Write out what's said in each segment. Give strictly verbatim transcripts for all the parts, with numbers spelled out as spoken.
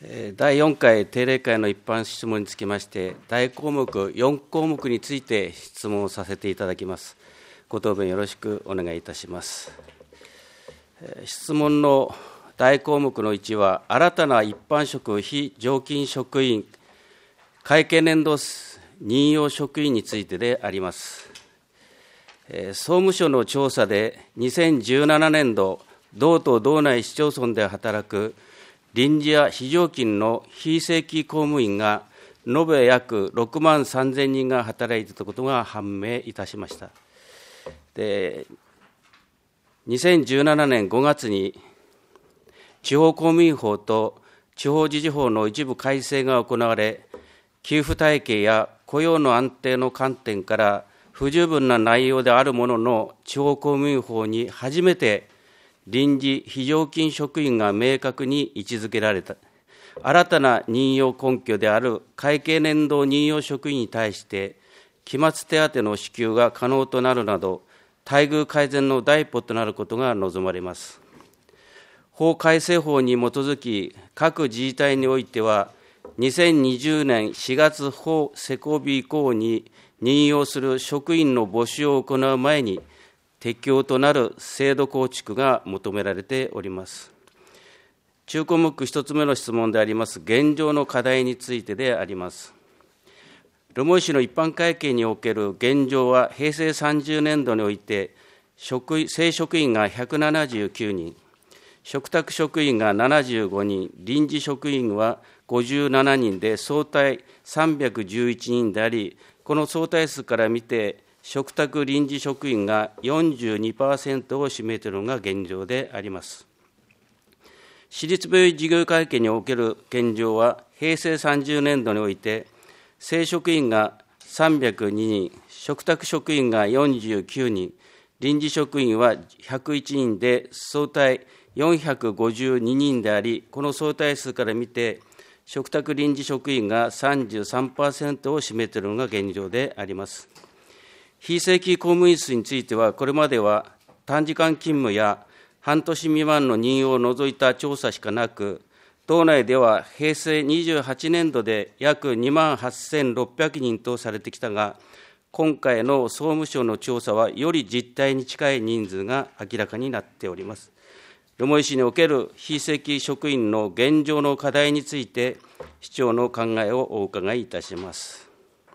だいよんかい定例会の一般質問につきまして、大項目よんこうもくについて質問をさせていただきます。ご答弁よろしくお願いいたします。質問の大項目のいちは、新たな一般職非常勤職員会計年度任用職員についてであります。総務省の調査で、にせんじゅうななねんど、道と道内市町村で働く臨時や非常勤の非正規公務員が延べ約ろくまんさんぜんにんが働いていたことが判明いたしました。で、にせんじゅうななねんごがつに地方公務員法と地方自治法の一部改正が行われ、給付体系や雇用の安定の観点から不十分な内容であるものの、地方公務員法に初めて臨時非常勤職員が明確に位置づけられた。新たな任用根拠である会計年度任用職員に対して、期末手当の支給が可能となるなど、待遇改善の第一歩となることが望まれます。法改正法に基づき、各自治体においては、にせんにじゅうねんしがつ法施行日以降に任用する職員の募集を行う前に、適用となる制度構築が求められております。中項目一つ目の質問であります、現状の課題についてであります。留萌市の一般会計における現状は、へいせいさんじゅうねんどにおいて、職正職員がひゃくななじゅうきゅうにん、嘱託職員がななじゅうごにん、臨時職員はごじゅうななにんで、総体さんびゃくじゅういちにんであり、この総体数から見て、嘱託臨時職員が よんじゅうにパーセント を占めているのが現状であります。私立病院事業会計における現状は、へいせいさんじゅうねんどにおいて、正職員がさんびゃくににん、嘱託職員がよんじゅうきゅうにん、臨時職員はひゃくいちにんで、総体よんひゃくごじゅうににんであり、この総体数から見て、嘱託臨時職員が さんじゅうさんパーセント を占めているのが現状であります。非正規公務員数については、これまでは短時間勤務や半年未満の任用を除いた調査しかなく、道内ではへいせいにじゅうはちねんどで約にまんはっせんろっぴゃくにんとされてきたが、今回の総務省の調査は、より実態に近い人数が明らかになっております。留萌市における非正規職員の現状の課題について、市長の考えをお伺いいたします。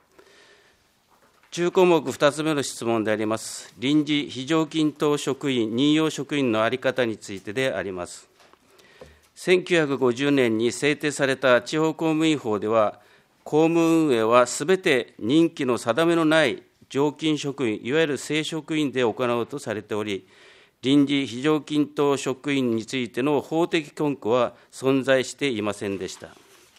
中項目ふたつめの質問であります、臨時非常勤等職員、任用職員の在り方についてであります。せんきゅうひゃくごじゅうねんに制定された地方公務員法では、公務運営はすべて任期の定めのない常勤職員、いわゆる正職員で行うとされており、臨時非常勤等職員についての法的根拠は存在していませんでした。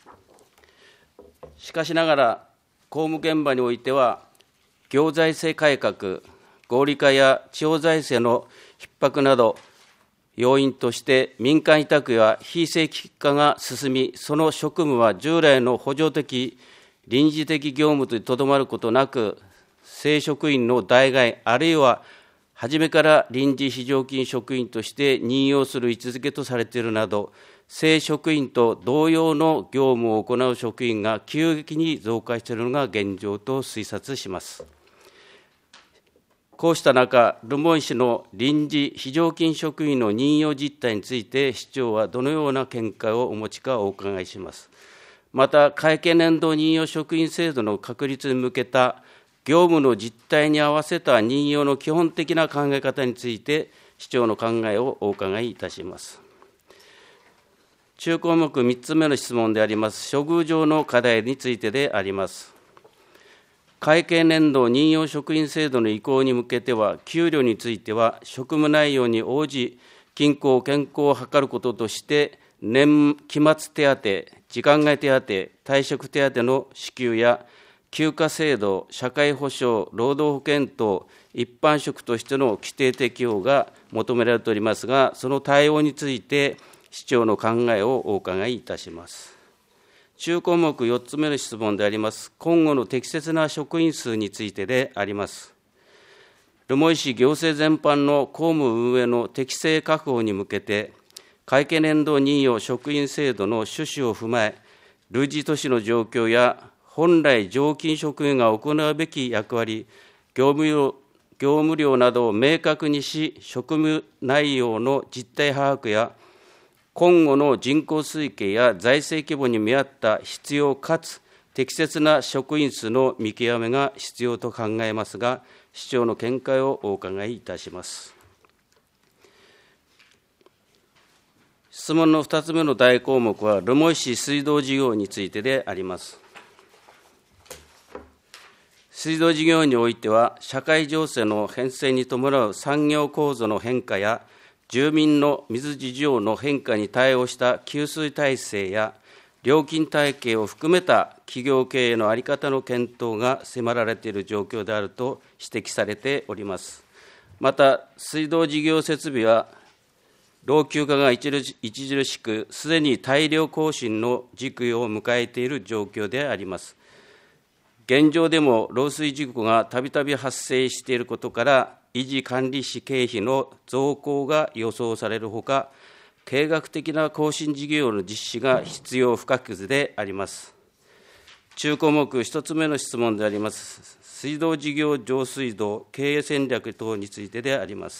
しかしながら、公務現場においては、行財政改革、合理化や地方財政の逼迫など、要因として民間委託や非正規化が進み、その職務は従来の補助的、臨時的業務ととどまることなく、正職員の代替、あるいは初めから臨時非常勤職員として任用する位置づけとされているなど、正職員と同様の業務を行う職員が急激に増加しているのが現状と推察します。こうした中、留萌市の臨時非常勤職員の任用実態について、市長はどのような見解をお持ちかお伺いします。また、会計年度任用職員制度の確立に向けた業務の実態に合わせた任用の基本的な考え方について、市長の考えをお伺いいたします。中項目みっつめの質問であります、処遇上の課題についてであります。会計年度任用職員制度の移行に向けては、給料については、職務内容に応じ、均衡・健康を図ることとして、年期末手当、時間外手当、退職手当の支給や、休暇制度、社会保障、労働保険等、一般職としての規定適用が求められておりますが、その対応について、市長の考えをお伺いいたします。中項目よっつめの質問であります、今後の適切な職員数についてであります。留萌市行政全般の公務運営の適正確保に向けて、 会計年度任用職員制度の趣旨を踏まえ、類似都市の状況や、本来常勤職員が行うべき役割、業務量、業務量などを明確にし、職務内容の実態把握や、今後の人口推計や財政規模に見合った必要かつ適切な職員数の見極めが必要と考えますが、市長の見解をお伺いいたします。質問のふたつめの大項目は、留萌市水道事業についてであります。水道事業においては、社会情勢の変遷に伴う産業構造の変化や、住民の水事情の変化に対応した給水体制や、料金体系を含めた企業経営の在り方の検討が迫られている状況であると指摘されております。また、水道事業設備は、老朽化が著しく、すでに大量更新の時期を迎えている状況であります。現状でも漏水事故がたびたび発生していることから、維持管理費経費の増加が予想されるほか、計画的な更新事業の実施が必要不可欠であります。中項目一つ目の質問であります。水道事業上水道経営戦略等についてであります。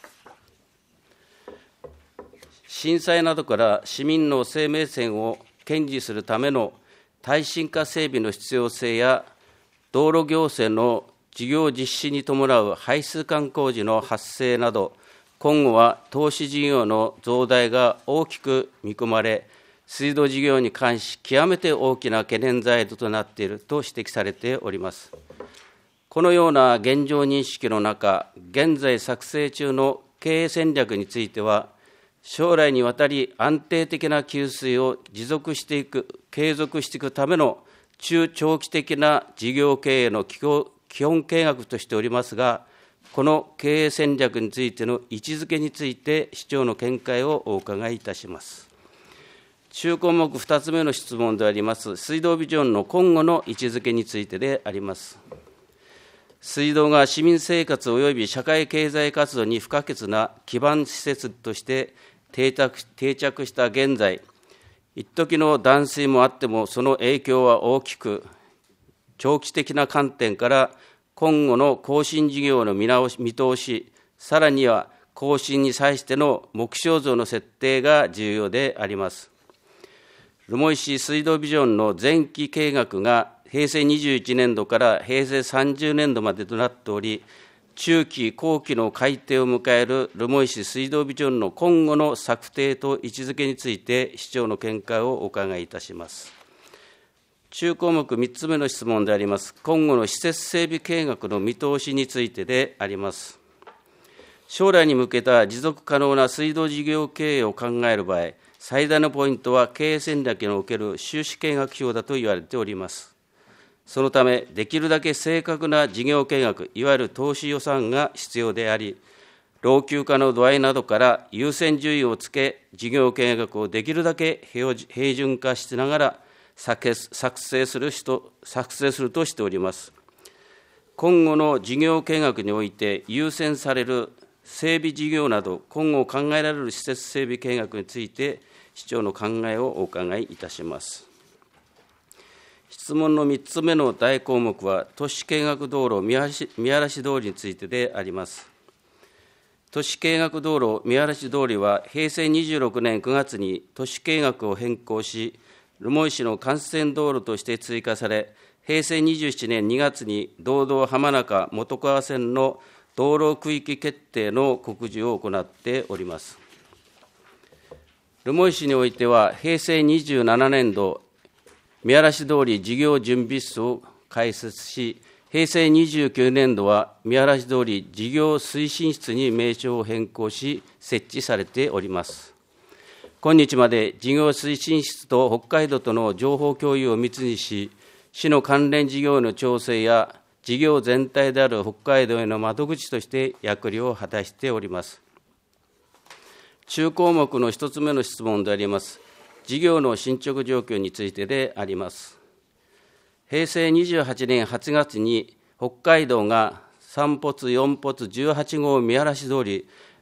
震災などから市民の生命線を堅持するための耐震化整備の必要性や、道路行政の事業実施に伴う排水管工事の発生など、今後は投資事業の増大が大きく見込まれ、水道事業に関し、極めて大きな懸念材料となっていると指摘されております。このような現状認識の中、現在作成中の経営戦略については、将来にわたり安定的な給水を持続していく、継続していくための中長期的な事業経営の基本計画としておりますが、この経営戦略についての位置づけについて、市長の見解をお伺いいたします。中項目ふたつめの質問であります、水道ビジョンの今後の位置づけについてであります。水道が市民生活及び社会経済活動に不可欠な基盤施設として定着、定着した現在、一時の断水もあっても、その影響は大きく、長期的な観点から今後の更新事業の見直し見通し、さらには更新に際しての目標像の設定が重要であります。留萌市水道ビジョンの前期計画がへいせいにじゅういちねんどからへいせいさんじゅうねんどまでとなっており、中期後期の改定を迎える留萌市水道ビジョンの今後の策定と位置づけについて、市長の見解をお伺いいたします。中項目みっつめの質問であります。今後の施設整備計画の見通しについてであります。将来に向けた持続可能な水道事業経営を考える場合、最大のポイントは経営戦略における収支計画表だと言われております。そのため、できるだけ正確な事業計画、いわゆる投資予算が必要であり、老朽化の度合いなどから優先順位をつけ、事業計画をできるだけ平準化しながら作成する人、作成するとしております。今後の事業計画において優先される整備事業など、今後考えられる施設整備計画について、市長の考えをお伺いいたします。質問のみっつめの大項目は、都市計画道路見晴通りについてであります。都市計画道路見晴通りは、へいせいにじゅうろくねんくがつに都市計画を変更し、留萌市の幹線道路として追加され、へいせいにじゅうななねんにがつに道道浜中本川線の道路区域決定の告示を行っております。留萌市においては、へいせいにじゅうななねんど、見晴通り事業準備室を開設し、へいせいにじゅうきゅうねんどは見晴通り事業推進室に名称を変更し、設置されております。今日まで事業推進室と北海道との情報共有を密にし、市の関連事業の調整や事業全体である北海道への窓口として役割を果たしております。中項目の一つ目の質問であります。事業の進捗状況についてであります。へいせいにじゅうはちねんはちがつに北海道がさんぽつよんぽつじゅうはちごう見晴通り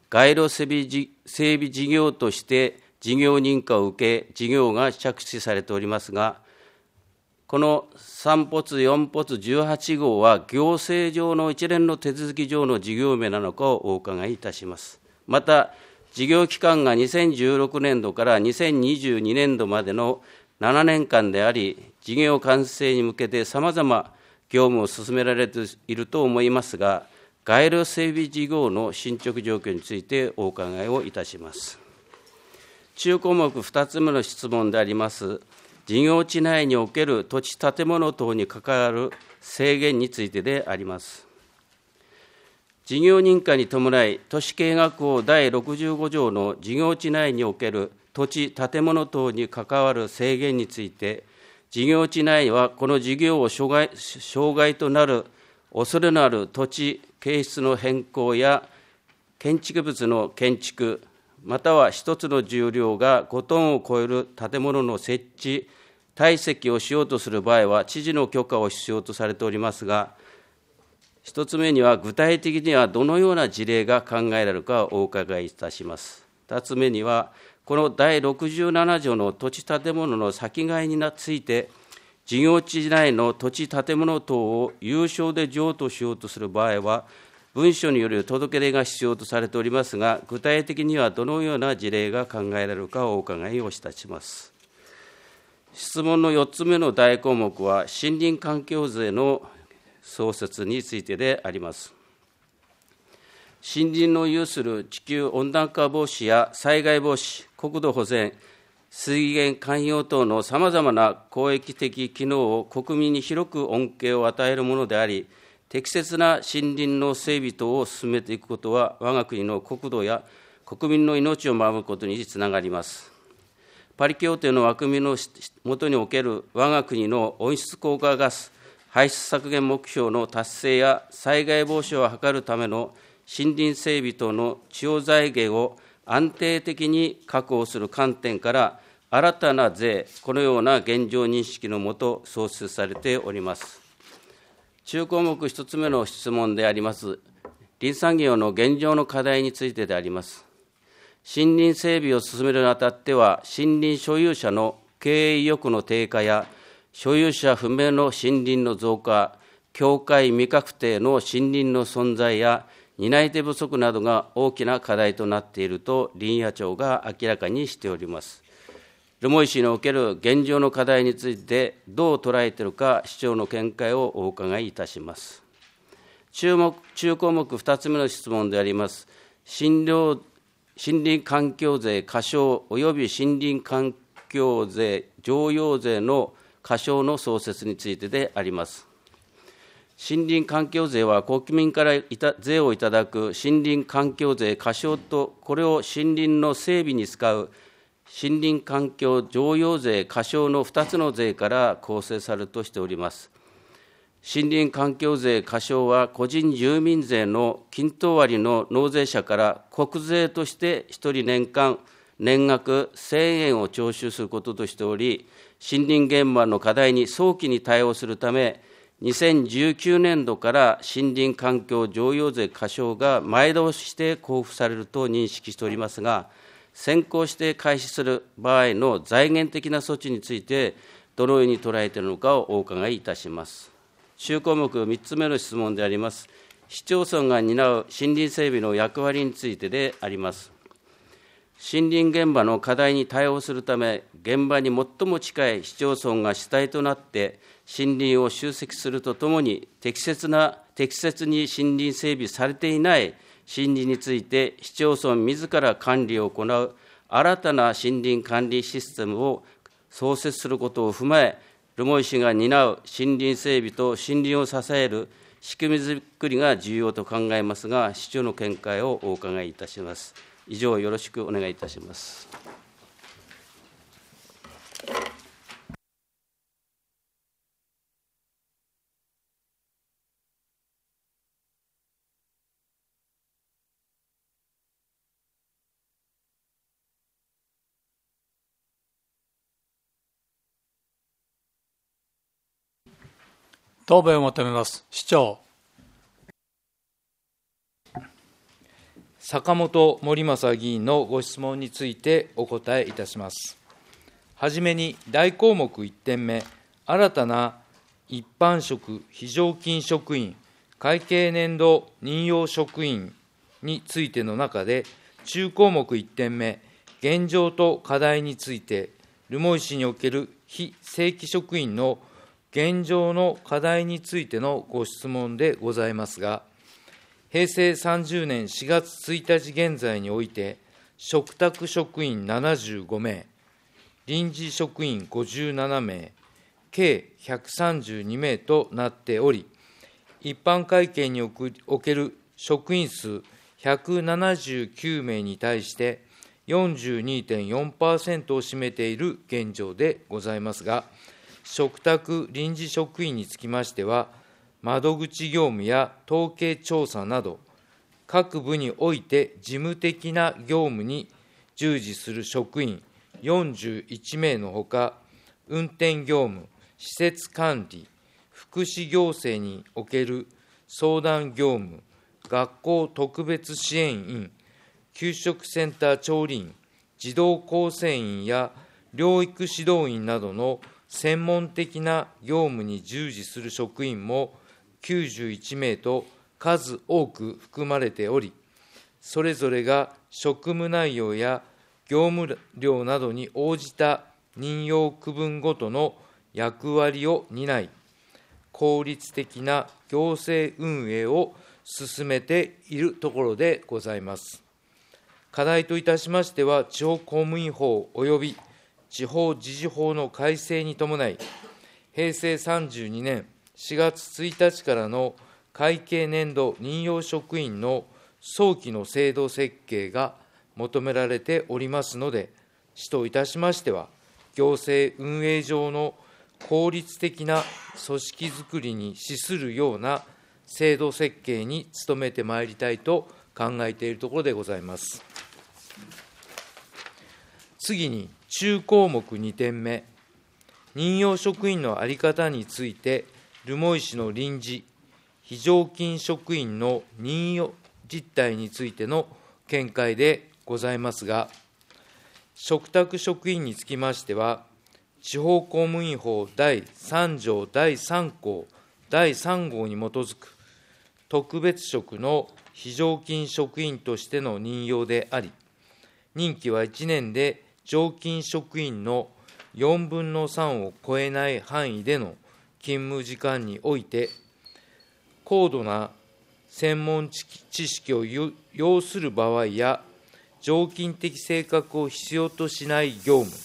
街路整備事整備事業として事業認可を受け、事業が着手されておりますが、このさん発、よん発、じゅうはち号は行政上の一連の手続き上の事業名なのかをお伺いいたします。また、事業期間がにせんじゅうろくねんどからにせんにじゅうにねんどまでのななねんかんであり、事業完成に向けてさまざま業務を進められていると思いますが、街路整備事業の進捗状況についてお伺いをいたします。中項目ふたつめの質問であります、事業地内における土地建物等に関わる制限についてであります。事業認可に伴い、都市計画法だいろくじゅうご条の事業地内における土地建物等に関わる制限について、事業地内はこの事業を障害、障害となる恐れのある土地形質の変更や建築物の建築、または一つの重量がごトンを超える建物の設置、堆積をしようとする場合は、知事の許可を必要とされておりますが、一つ目には、具体的にはどのような事例が考えられるかをお伺いいたします。二つ目には、このだいろくじゅうなな条の土地建物の先替えについて、事業地内の土地建物等を有償で譲渡しようとする場合は、文書による届け出が必要とされておりますが、具体的にはどのような事例が考えられるかをお伺いをいたします。質問のよっつめの大項目は、森林環境税の創設についてであります。森林の有する地球温暖化防止や災害防止、国土保全、水源環境等のさまざまな公益的機能を国民に広く恩恵を与えるものであり、適切な森林の整備等を進めていくことは、我が国の国土や国民の命を守ることにつながります。パリ協定の枠組みの下における我が国の温室効果ガス排出削減目標の達成や災害防止を図るための森林整備等の地方財源を安定的に確保する観点から、新たな税、このような現状認識のもと創設されております。中項目一つ目の質問であります、林産業の現状の課題についてであります。森林整備を進めるにあたっては、森林所有者の経営意欲の低下や、所有者不明の森林の増加、境界未確定の森林の存在や、担い手不足などが大きな課題となっていると、林野庁が明らかにしております。留萌市における現状の課題について、どう捉えているか、市長の見解をお伺いいたします。中目中項目ふたつめの質問であります、森林森林環境税過少および森林環境税常用税の過少の創設についてであります。森林環境税は国民からいた税をいただく森林環境税過少と、これを森林の整備に使う森林環境常用税過少のふたつの税から構成されるとしております。森林環境税過少は、個人住民税の均等割の納税者から国税としてひとり年間年額せんえんを徴収することとしており、森林現場の課題に早期に対応するため、にせんじゅうきゅうねんどから森林環境常用税過少が前倒しして交付されると認識しておりますが、先行して開始する場合の財源的な措置について、どのように捉えているのかをお伺いいたします。中項目みっつめの質問であります、市町村が担う森林整備の役割についてであります。森林現場の課題に対応するため、現場に最も近い市町村が主体となって、森林を集積するとともに、適切な適切に森林整備されていない森林について、市町村みずから管理を行う新たな森林管理システムを創設することを踏まえ、留萌市が担う森林整備と森林を支える仕組みづくりが重要と考えますが、市長の見解をお伺いいたします。以上、よろしくお願いいたします。 答弁を求めます。市長。 坂本盛正議員のご質問についてお答えいたします。はじめに大項目いってんめ、新たな一般職非常勤職員、会計年度任用職員についての中で、中項目いってんめ、現状と課題について、留萌市における非正規職員の現状の課題についてのご質問でございますが、へいせいさんじゅうねんしがつついたち現在において、嘱託職員ななじゅうごめい、臨時職員ごじゅうななめい、計ひゃくさんじゅうにめいとなっており、一般会計における職員数ひゃくななじゅうきゅうめいに対して、よんじゅうにてんよんパーセント を占めている現状でございますが、嘱託臨時職員につきましては、窓口業務や統計調査など、各部において事務的な業務に従事する職員よんじゅういちめいのほか、運転業務、施設管理、福祉行政における相談業務、学校特別支援員、給食センター調理員、児童構成員や療育指導員などの専門的な業務に従事する職員もきゅうじゅういちめいと数多く含まれており、それぞれが職務内容や業務量などに応じた任用区分ごとの役割を担い、効率的な行政運営を進めているところでございます。課題といたしましては、地方公務員法および地方自治法の改正に伴い、へいせいさんじゅうにねんしがつついたちからの会計年度任用職員の早期の制度設計が求められておりますので、市といたしましては、行政運営上の効率的な組織づくりに資するような制度設計に努めてまいりたいと考えているところでございます。次に、中項目にてんめ、任用職員の在り方について、留萌市の臨時、非常勤職員の任用実態についての見解でございますが、嘱託職員につきましては、地方公務員法だいさんじょうだいさんこうだいさんごうに基づく特別職の非常勤職員としての任用であり、任期はいちねんで常勤職員のよんぶんのさんを超えない範囲での勤務時間において、高度な専門知識を要する場合や、常勤的性格を必要としない業務、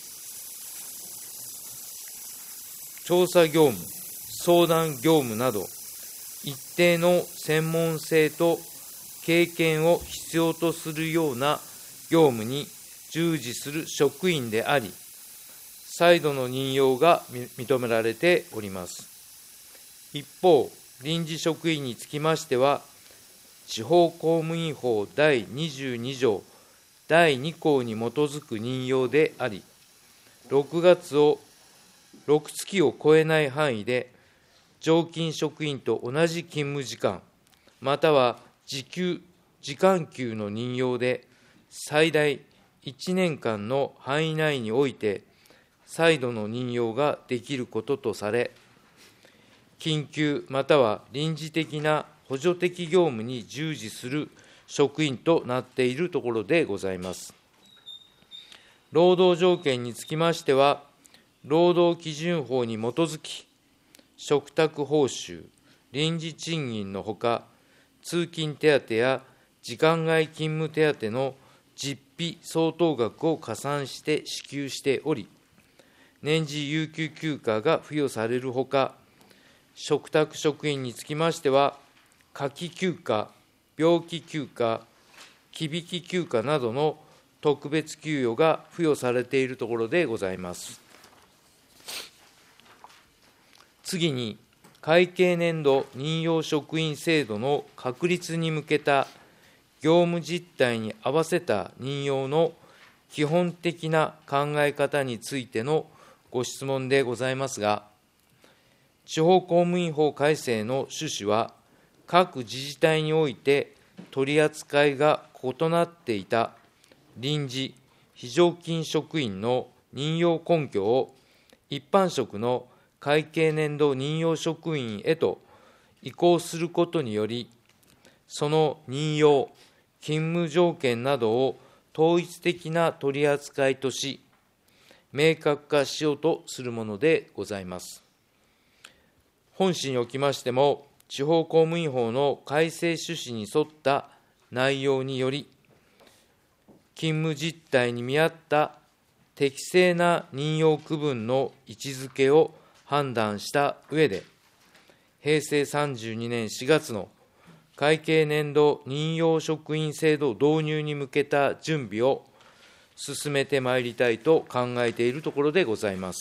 調査業務、相談業務など、一定の専門性と経験を必要とするような業務に従事する職員であり、再度の任用が認められております。一方、臨時職員につきましては、地方公務員法だいにじゅうにじょうだいにこうに基づく任用であり、ろくがつをろくつきを超えない範囲で、常勤職員と同じ勤務時間、または時給、時間給の任用で、最大いちねんかんの範囲内において、再度の任用ができることとされ、緊急または臨時的な補助的業務に従事する職員となっているところでございます。労働条件につきましては、労働基準法に基づき、嘱託報酬、臨時賃金のほか、通勤手当や時間外勤務手当の実費相当額を加算して支給しており、年次有給休暇が付与されるほか、嘱託職員につきましては、夏季休暇、病気休暇、忌引休暇などの特別給与が付与されているところでございます。次に、会計年度任用職員制度の確立に向けた業務実態に合わせた任用の基本的な考え方についてのご質問でございますが、地方公務員法改正の趣旨は、各自治体において取り扱いが異なっていた臨時非常勤職員の任用根拠を一般職の会計年度任用職員へと移行することにより、その任用、勤務条件などを統一的な取り扱いとし、明確化しようとするものでございます。本誌におきましても、地方公務員法の改正趣旨に沿った内容により、勤務実態に見合った適正な任用区分の位置づけを判断した上で、へいせいさんじゅうにねんしがつの会計年度任用職員制度導入に向けた準備を進めてまいりたいと考えているところでございます。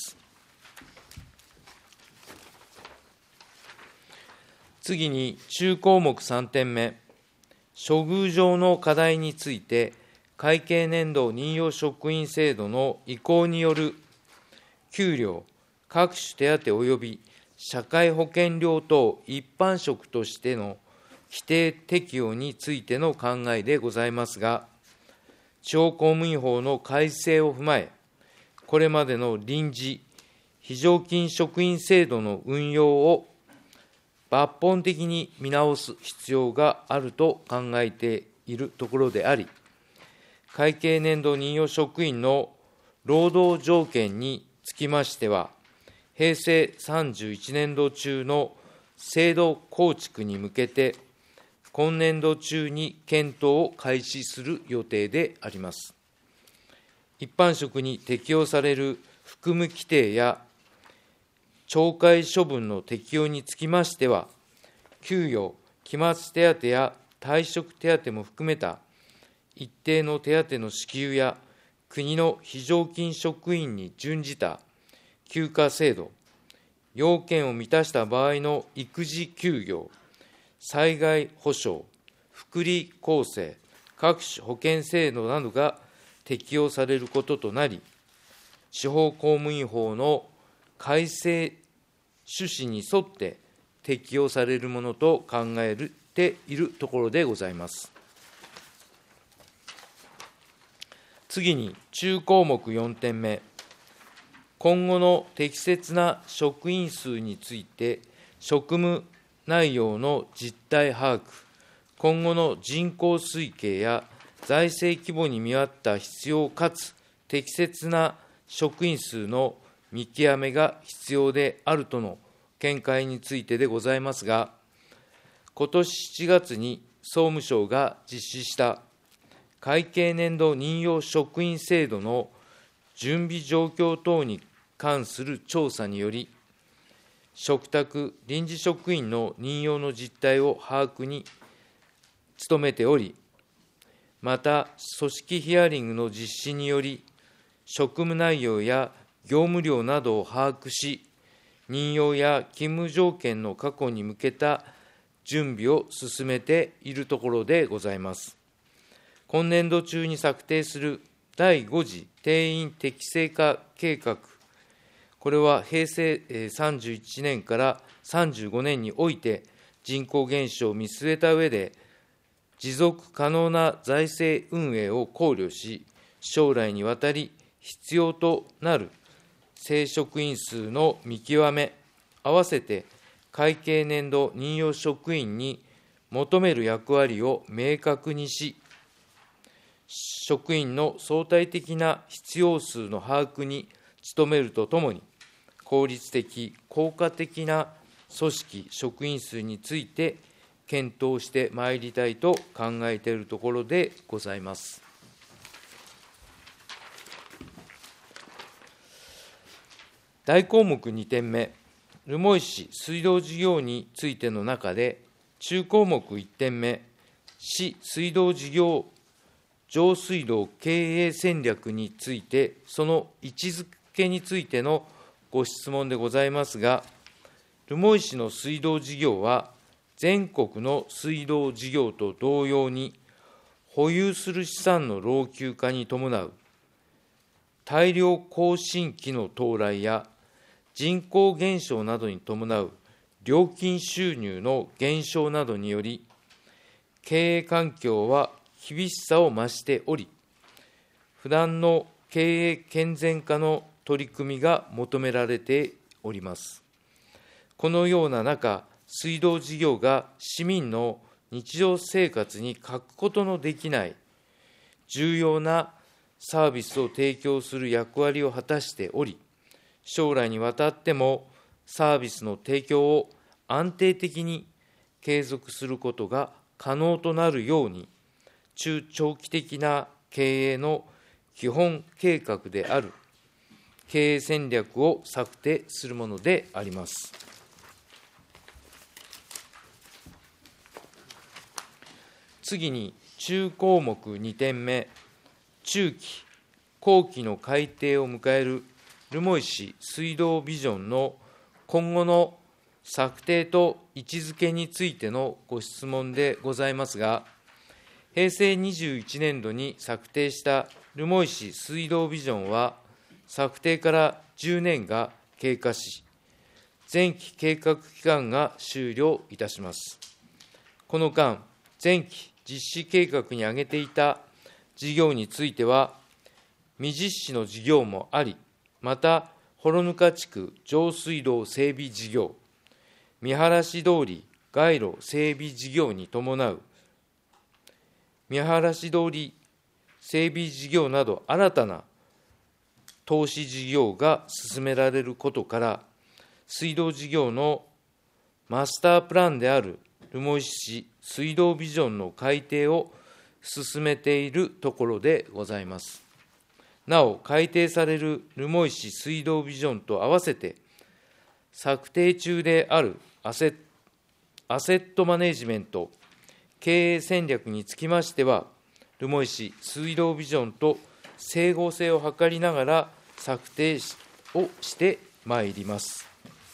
次に、中項目さんてんめ、処遇上の課題について、会計年度任用職員制度の移行による給料、各種手当及び社会保険料等一般職としての規定適用についての考えでございますが、地方公務員法の改正を踏まえ、これまでの臨時非常勤職員制度の運用を抜本的に見直す必要があると考えているところであり、会計年度任用職員の労働条件につきましては、へいせいさんじゅういちねんど中の制度構築に向けて、今年度中に検討を開始する予定であります。一般職に適用される含む規定や懲戒処分の適用につきましては、給与、期末手当や退職手当も含めた一定の手当の支給や国の非常勤職員に準じた休暇制度、要件を満たした場合の育児休業、災害補償、福利厚生、各種保険制度などが適用されることとなり、地方公務員法の改正趣旨に沿って適用されるものと考えているところでございます。次に、中項目よんてんめ、今後の適切な職員数について、職務内容の実態把握、今後の人口推計や財政規模に見合った必要かつ適切な職員数の見極めが必要であるとの見解についてでございますが、ことししちがつに総務省が実施した会計年度任用職員制度の準備状況等に関する調査により、嘱託臨時職員の任用の実態を把握に努めており、また組織ヒアリングの実施により、職務内容や業務量などを把握し、任用や勤務条件の確保に向けた準備を進めているところでございます。今年度中に策定するだいご次定員適正化計画、これはへいせいさんじゅういちねんからさんじゅうごねんにおいて人口減少を見据えた上で、持続可能な財政運営を考慮し、将来にわたり必要となる正職員数の見極め、合わせて会計年度任用職員に求める役割を明確にし、職員の相対的な必要数の把握に努めるとともに、効率的、効果的な組織、職員数について検討してまいりたいと考えているところでございます。大項目にてんめ、留萌市水道事業についての中で、中項目いってんめ、市水道事業上水道経営戦略について、その位置づけについてのご質問でございますが、留萌市の水道事業は、全国の水道事業と同様に、保有する資産の老朽化に伴う大量更新期の到来や、人口減少などに伴う料金収入の減少などにより、経営環境は厳しさを増しており、不断の経営健全化の取り組みが求められております。このような中、水道事業が市民の日常生活に欠くことのできない重要なサービスを提供する役割を果たしており、将来にわたってもサービスの提供を安定的に継続することが可能となるように、中長期的な経営の基本計画である経営戦略を策定するものであります。次に、中項目にてんめ、中期、後期の改定を迎える留萌市水道ビジョンの今後の策定と位置づけについてのご質問でございますが、へいせいにじゅういちねんどに策定した留萌市水道ビジョンは、策定からじゅうねんが経過し、前期計画期間が終了いたします。この間、前期実施計画に挙げていた事業については、未実施の事業もあり、また、幌糠地区上水道整備事業、見晴通り街路整備事業に伴う見晴通り整備事業など新たな投資事業が進められることから、水道事業のマスタープランである留萌市水道ビジョンの改定を進めているところでございます。なお、改定される留萌市水道ビジョンと合わせて、策定中であるアセット、アセットマネジメント、経営戦略につきましては、留萌市水道ビジョンと整合性を図りながら策定をしてまいります。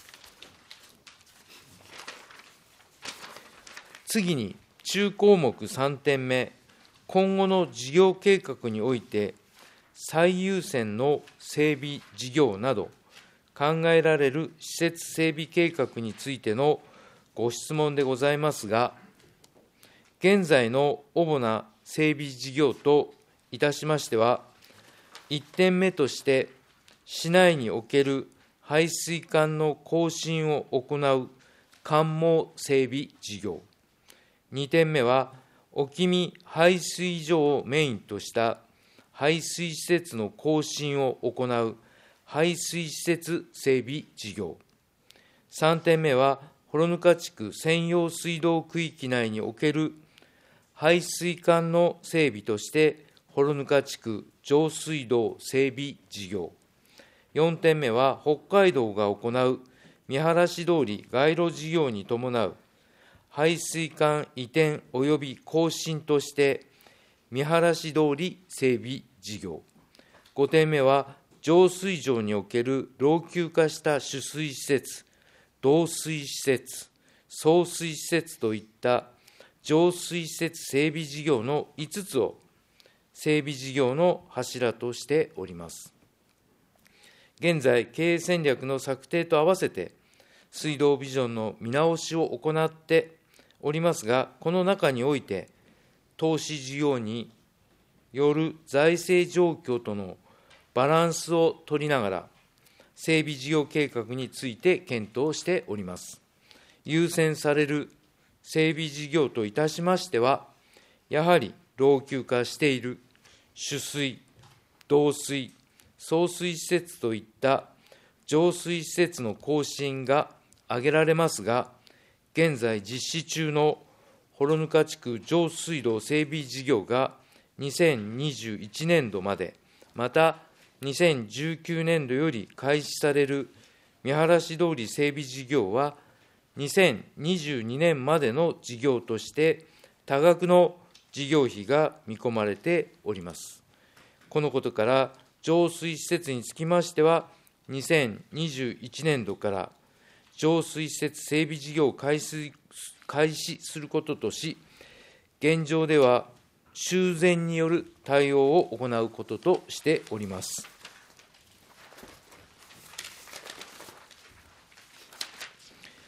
次に、中項目さんてんめ、今後の事業計画において、最優先の整備事業など、考えられる施設整備計画についてのご質問でございますが、現在の主な整備事業といたしましては、いってんめとして、市内における排水管の更新を行う管網整備事業、にてんめは、沖見排水所をメインとした排水施設の更新を行う排水施設整備事業、さんてんめは、幌糠地区専用水道区域内における排水管の整備として、幌糠地区上水道整備事業、よんてんめは、北海道が行う見晴通り街路事業に伴う排水管移転及び更新として、見晴通り整備事業、ごてんめは、浄水場における老朽化した取水施設、導水施設、送水施設といった浄水施設整備事業のいつつを整備事業の柱としております。現在、経営戦略の策定と合わせて、水道ビジョンの見直しを行っておりますが、この中において、投資事業による財政状況とのバランスを取りながら、整備事業計画について検討しております。優先される整備事業といたしましては、やはり老朽化している取水、導水、送水施設といった浄水施設の更新が挙げられますが、現在実施中の幌糠地区上水道整備事業がにせんにじゅういちねんどまで、またにせんじゅうきゅうねんどより開始される見晴通り整備事業は、にせんにじゅうにねんまでの事業として、多額の事業費が見込まれております。このことから、浄水施設につきましては、にせんにじゅういちねんどから浄水施設整備事業を開始開始することとし、現状では修繕による対応を行うこととしております。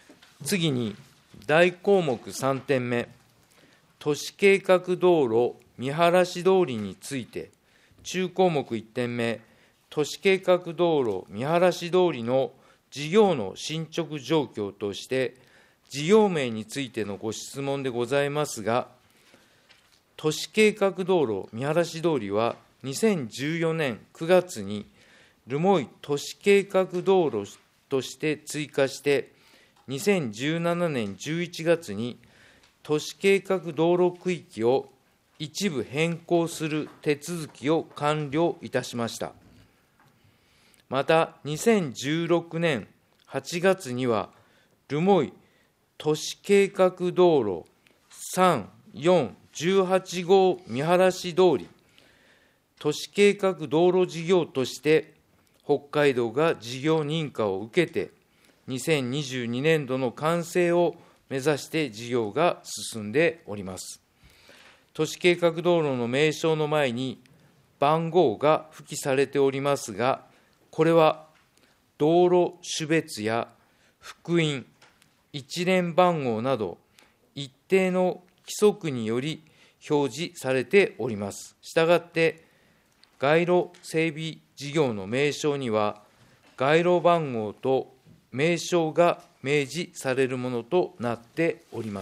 次に、大項目さんてんめ、都市計画道路見晴らし通りについて、中項目いってんめ、都市計画道路見晴らし通りの事業の進捗状況として、事業名についてのご質問でございますが、都市計画道路見晴らし通りは、にせんじゅうよねんくがつに留萌都市計画道路として追加して、にせんじゅうななねんじゅういちがつに都市計画道路区域を一部変更する手続きを完了いたしました。また、にせんじゅうろくねんはちがつには、留萌都市計画道路さん、よん、じゅうはち号見晴らし通り、都市計画道路事業として北海道が事業認可を受けて、にせんにじゅうにねんどの完成を目指して事業が進んでおります。都市計画道路の名称の前に番号が付記されておりますが、これは道路種別や幅員、一連番号など一定の規則により表示されております。したがって、街路整備事業の名称には、街路番号と名称が明示されるものとなっております。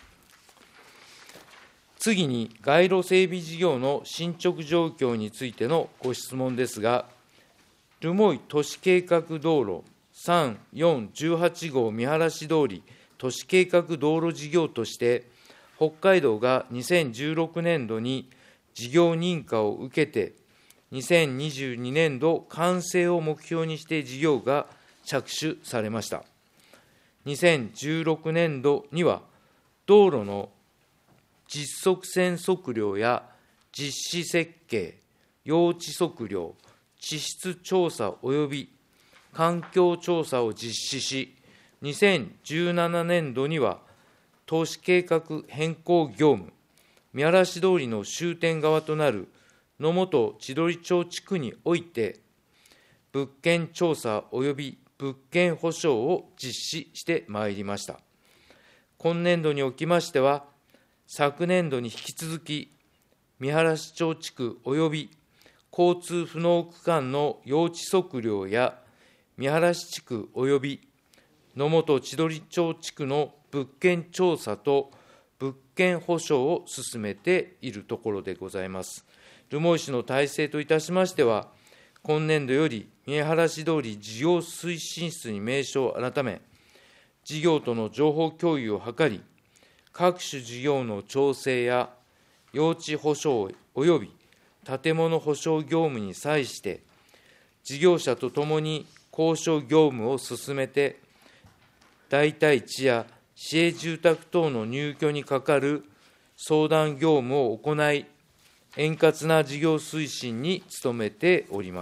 次に、街路整備事業の進捗状況についてのご質問ですが、留萌都市計画道路さん、よん、じゅうはち号見晴らし通り都市計画道路事業として、北海道がにせんじゅうろくねんどに事業認可を受けて、にせんにじゅうにねんど完成を目標にして事業が着手されました。にせんじゅうろくねんどには、道路の実測線測量や実施設計、用地測量、地質調査及び環境調査を実施し、にせんじゅうななねんどには、都市計画変更業務、見晴らし通りの終点側となる野本千鳥町地区において、物件調査及び物件保証を実施してまいりました。今年度におきましては、昨年度に引き続き、見晴町地区及び交通不能区間の用地測量や、見晴地区及び野本千鳥町地区の物件調査と物件保証を進めているところでございます。留萌市の体制といたしましては、今年度より見晴らし通り事業推進室に名称を改め、事業との情報共有を図り、各種事業の調整や用地保証及び建物保証業務に際して、事業者とともに交渉業務を進めて、代替地や市営住宅等の入居にかかる相談業務を行い、円滑な事業推進に努めております。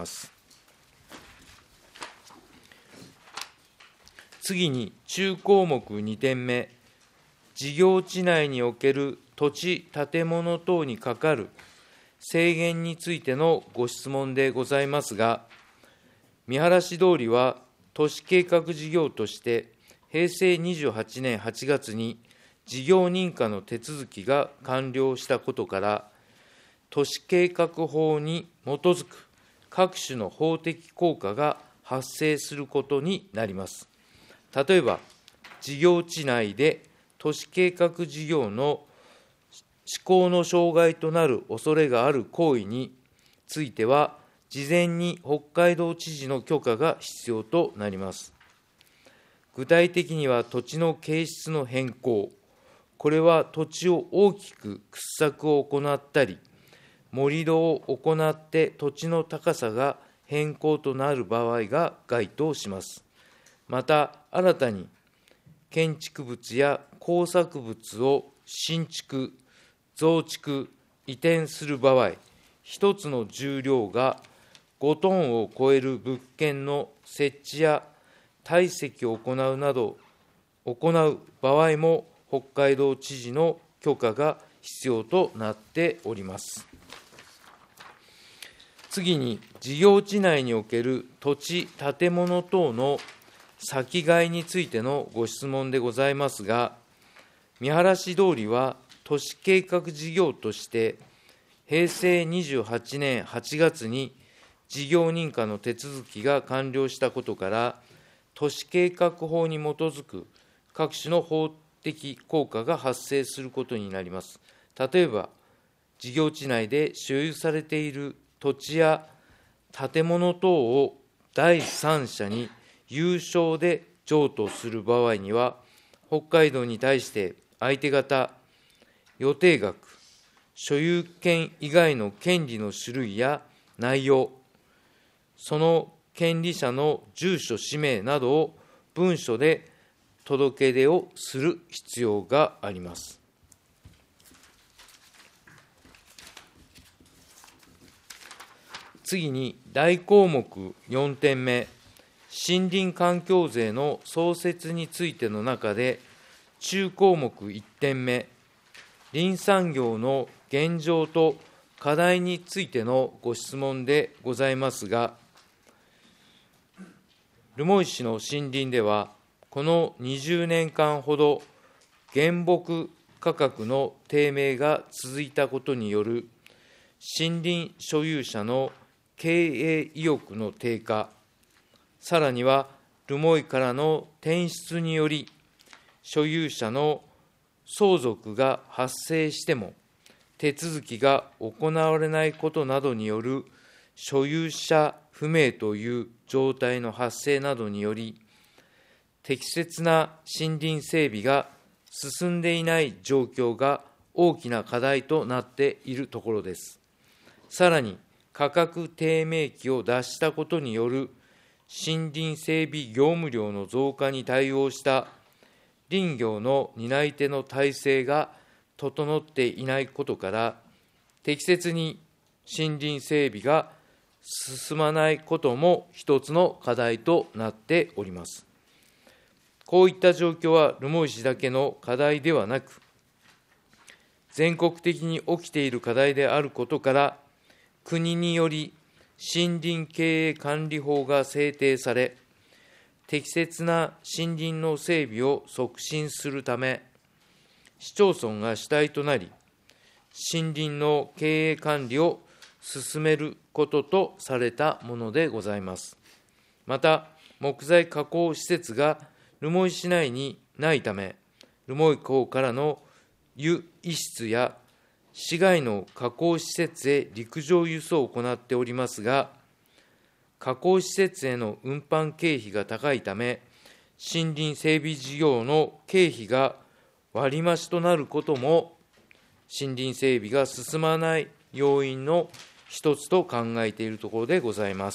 次に、中項目にてんめ、事業地内における土地、建物等にかかる制限についてのご質問でございますが、見晴通りは都市計画事業として、へいせいにじゅうはちねんはちがつに事業認可の手続きが完了したことから、都市計画法に基づく各種の法的効果が発生することになります。例えば、事業地内で都市計画事業の施行の障害となる恐れがある行為については、事前に北海道知事の許可が必要となります。具体的には、土地の形質の変更、これは土地を大きく掘削を行ったり、盛り土を行って土地の高さが変更となる場合が該当します。また、新たに建築物や工作物を新築、増築、移転する場合、一つの重量がごトンを超える物件の設置や堆積を行うなど、行う場合も北海道知事の許可が必要となっております。次に、事業地内における土地、建物等の先買いについてのご質問でございますが、見晴通りは都市計画事業として、 へいせいにじゅうはちねんはちがつに事業認可の手続きが完了したことから、都市計画法に基づく各種の法的効果が発生することになります。例えば、事業地内で所有されている土地や建物等を第三者に有償で譲渡する場合には、北海道に対して相手方、予定額、所有権以外の権利の種類や内容、その権利者の住所、氏名などを文書で届け出をする必要があります。次に、大項目よんてんめ、森林環境税の創設についての中で、中項目いってんめ、林産業の現状と課題についてのご質問でございますが、留萌市の森林では、このにじゅうねんかんほど、原木価格の低迷が続いたことによる森林所有者の経営意欲の低下、さらには留萌からの転出により、所有者の相続が発生しても、手続きが行われないことなどによる所有者不明という状態の発生などにより、適切な森林整備が進んでいない状況が大きな課題となっているところです。さらに、価格低迷期を脱したことによる森林整備業務量の増加に対応した林業の担い手の体制が整っていないことから、適切に森林整備が進まないことも一つの課題となっております。こういった状況は留萌市だけの課題ではなく、全国的に起きている課題であることから、国により森林経営管理法が制定され、適切な森林の整備を促進するため、市町村が主体となり、森林の経営管理を進めることとされたものでございます。また、木材加工施設が留萌市内にないため、留萌港からの輸出や市外の加工施設へ陸上輸送を行っておりますが、加工施設への運搬経費が高いため、森林整備事業の経費が割増となることも、森林整備が進まない要因の一つと考えているところでございます。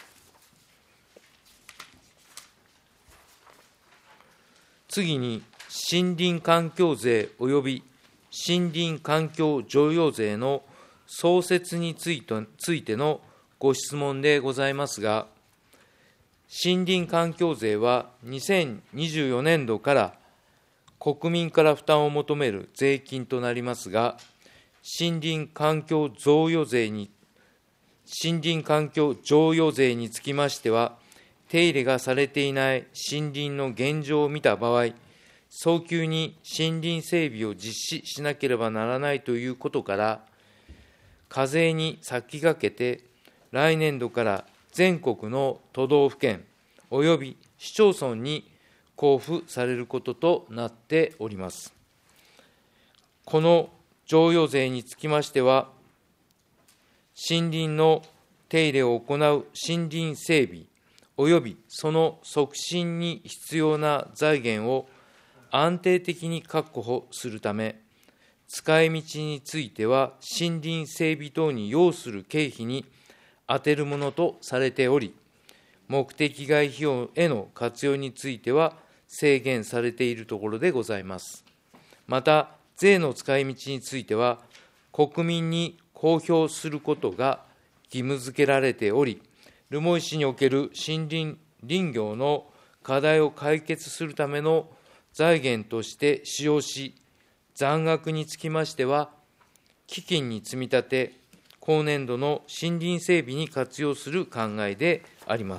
次に、森林環境税及び森林環境譲与税の創設について、ついてのご質問でございますが、森林環境税はにせんにじゅうよねんどから国民から負担を求める税金となりますが、森林環境贈与税に、森林環境譲与税につきましては、手入れがされていない森林の現状を見た場合、早急に森林整備を実施しなければならないということから、課税に先駆けて、来年度から全国の都道府県および市町村に交付されることとなっております。この譲与税につきましては、森林の手入れを行う森林整備およびその促進に必要な財源を安定的に確保するため、使い道については森林整備等に要する経費に充てるものとされており、目的外費用への活用については制限されているところでございます。また、税の使い道については、国民に公表することが義務付けられており、留萌市における森林林業の課題を解決するための財源として使用し、残額につきましては、基金に積み立て、後年度の森林整備に活用する考えであります。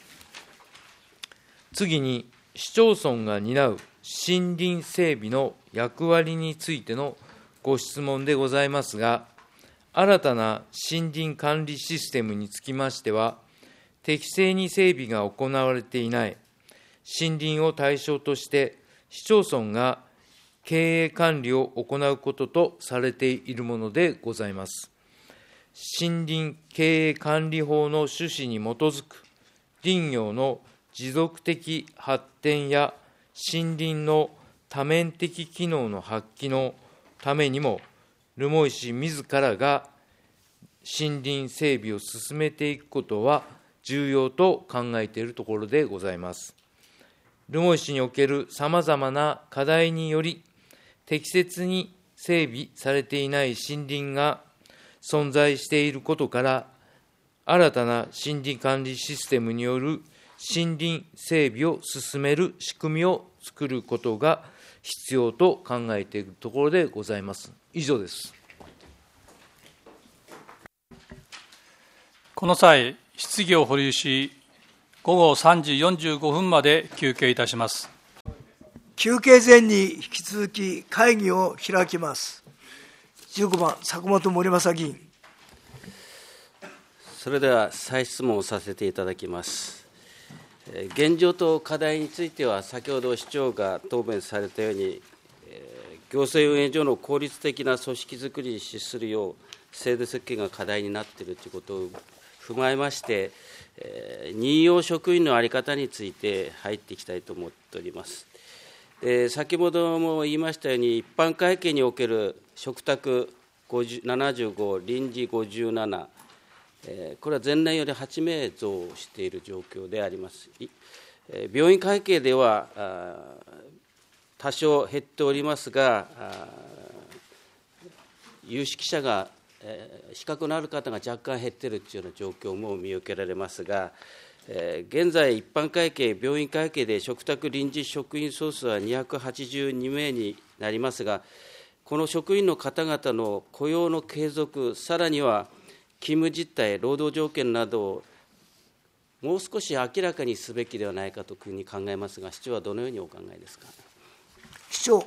次に、市町村が担う森林整備の役割についてのご質問でございますが、新たな森林管理システムにつきましては、適正に整備が行われていない森林を対象として、市町村が経営管理を行うこととされているものでございます。森林経営管理法の趣旨に基づく林業の持続的発展や森林の多面的機能の発揮のためにも、留萌市自らが森林整備を進めていくことは重要と考えているところでございます。留萌市におけるさまざまな課題により、適切に整備されていない森林が存在していることから、新たな森林管理システムによる森林整備を進める仕組みを作ることが必要と考えているところでございます。以上です。 この際、質疑を保留し、午後さんじよんじゅうごふんまで休憩いたします。 休憩前に引き続き会議を開きます。じゅうごばん、坂本盛正議員。 それでは再質問をさせていただきます。現状と課題については、先ほど市長が答弁されたように、行政運営上の効率的な組織づくりに資するよう、制度設計が課題になっているということを踏まえまして、任用職員の在り方について入っていきたいと思っております。先ほども言いましたように、一般会計における嘱託ななじゅうご、臨時ごじゅうなな、これは前年よりはちめい増している状況であります。病院会計では多少減っておりますが、有識者が、資格のある方が若干減っているというような状況も見受けられますが、現在、一般会計、病院会計で嘱託臨時職員総数はにひゃくはちじゅうにめいになりますが、この職員の方々の雇用の継続、さらには勤務実態、労働条件などをもう少し明らかにすべきではないかというふうに考えますが、市長はどのようにお考えですか。 市長。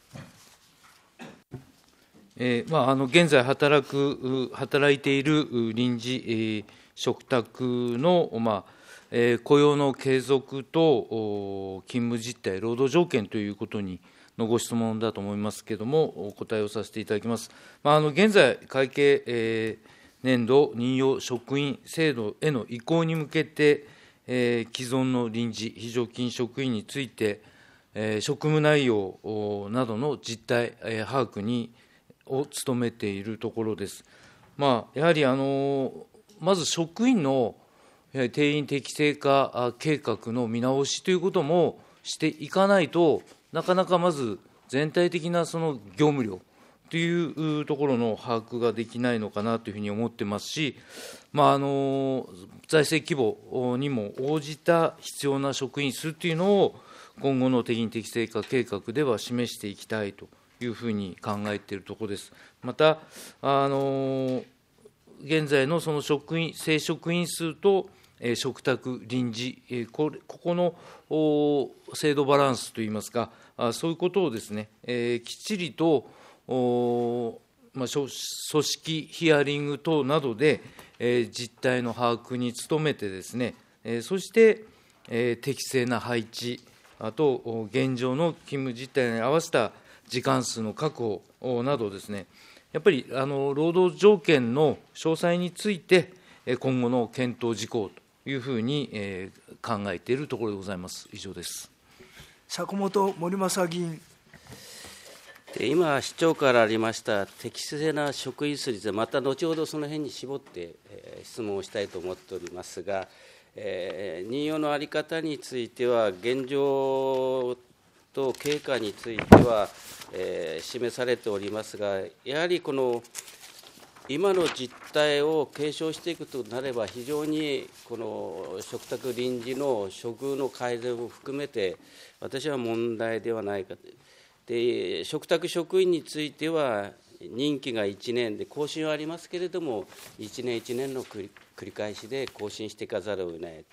えーまあ、あの現在働く、働いている臨時、えー、嘱託の、まあえー、雇用の継続と勤務実態、労働条件ということにのご質問だと思いますけれども、お答えをさせていただきます。まあ、あの現在、会計、えー、年度任用職員制度への移行に向けて、えー、既存の臨時非常勤職員について、えー、職務内容などの実態、えー、把握にを努めているところです。まあ、やはりあのまず職員の定員適正化計画の見直しということもしていかないと、なかなかまず全体的なその業務量というところの把握ができないのかなというふうに思ってますし、まあ、あの財政規模にも応じた必要な職員数というのを今後の定員適正化計画では示していきたいというふうに考えているところです。また、あの現在のその職員、正職員数と、えー、嘱託臨時、えー、こ, ここの制度バランスといいますか、あそういうことをですね、えー、きっちりと、まあ、組織ヒアリング等などで、えー、実態の把握に努めてですね、えー、そして、えー、適正な配置、あと現状の勤務実態に合わせた時間数の確保などですね、やっぱりあの労働条件の詳細について、今後の検討事項というふうに、えー、考えているところでございます。以上です。 坂本盛正議員。 今、市長からありました適正な職員数について、また後ほどその辺に絞って、えー、質問をしたいと思っておりますが、えー、任用の在り方については、現状と経過については、えー、示されておりますが、やはりこの今の実態を継承していくとなれば、非常にこの嘱託臨時の処遇の改善を含めて、私は問題ではないかと。で、嘱託職員については、任期がいちねんで、更新はありますけれども、いちねんいちねんの繰り返しで更新していかざるを得ない。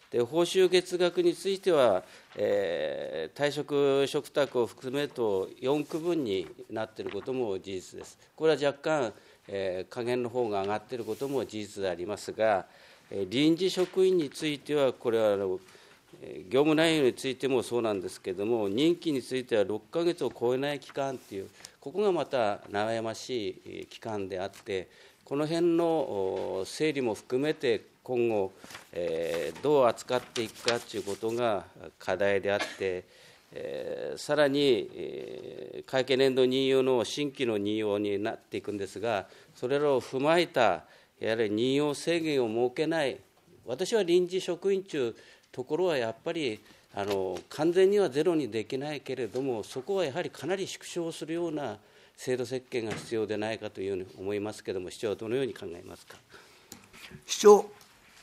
で報酬月額については、えー、退職嘱託を含めるとよん区分になっていることも事実です。これは若干、えー、下限の方が上がっていることも事実でありますが、えー、臨時職員については、これはあの業務内容についてもそうなんですけれども、任期についてはろっかげつを超えない期間という、ここがまた悩ましい期間であって、この辺の整理も含めて、今後、えー、どう扱っていくかということが課題であって、えー、さらに、えー、会計年度任用の新規の任用になっていくんですが、それらを踏まえたやはり任用制限を設けない、私は臨時職員中、ところはやっぱりあの完全にはゼロにできないけれども、そこはやはりかなり縮小するような制度設計が必要でないかというふうに思いますけれども、市長はどのように考えますか。 市長。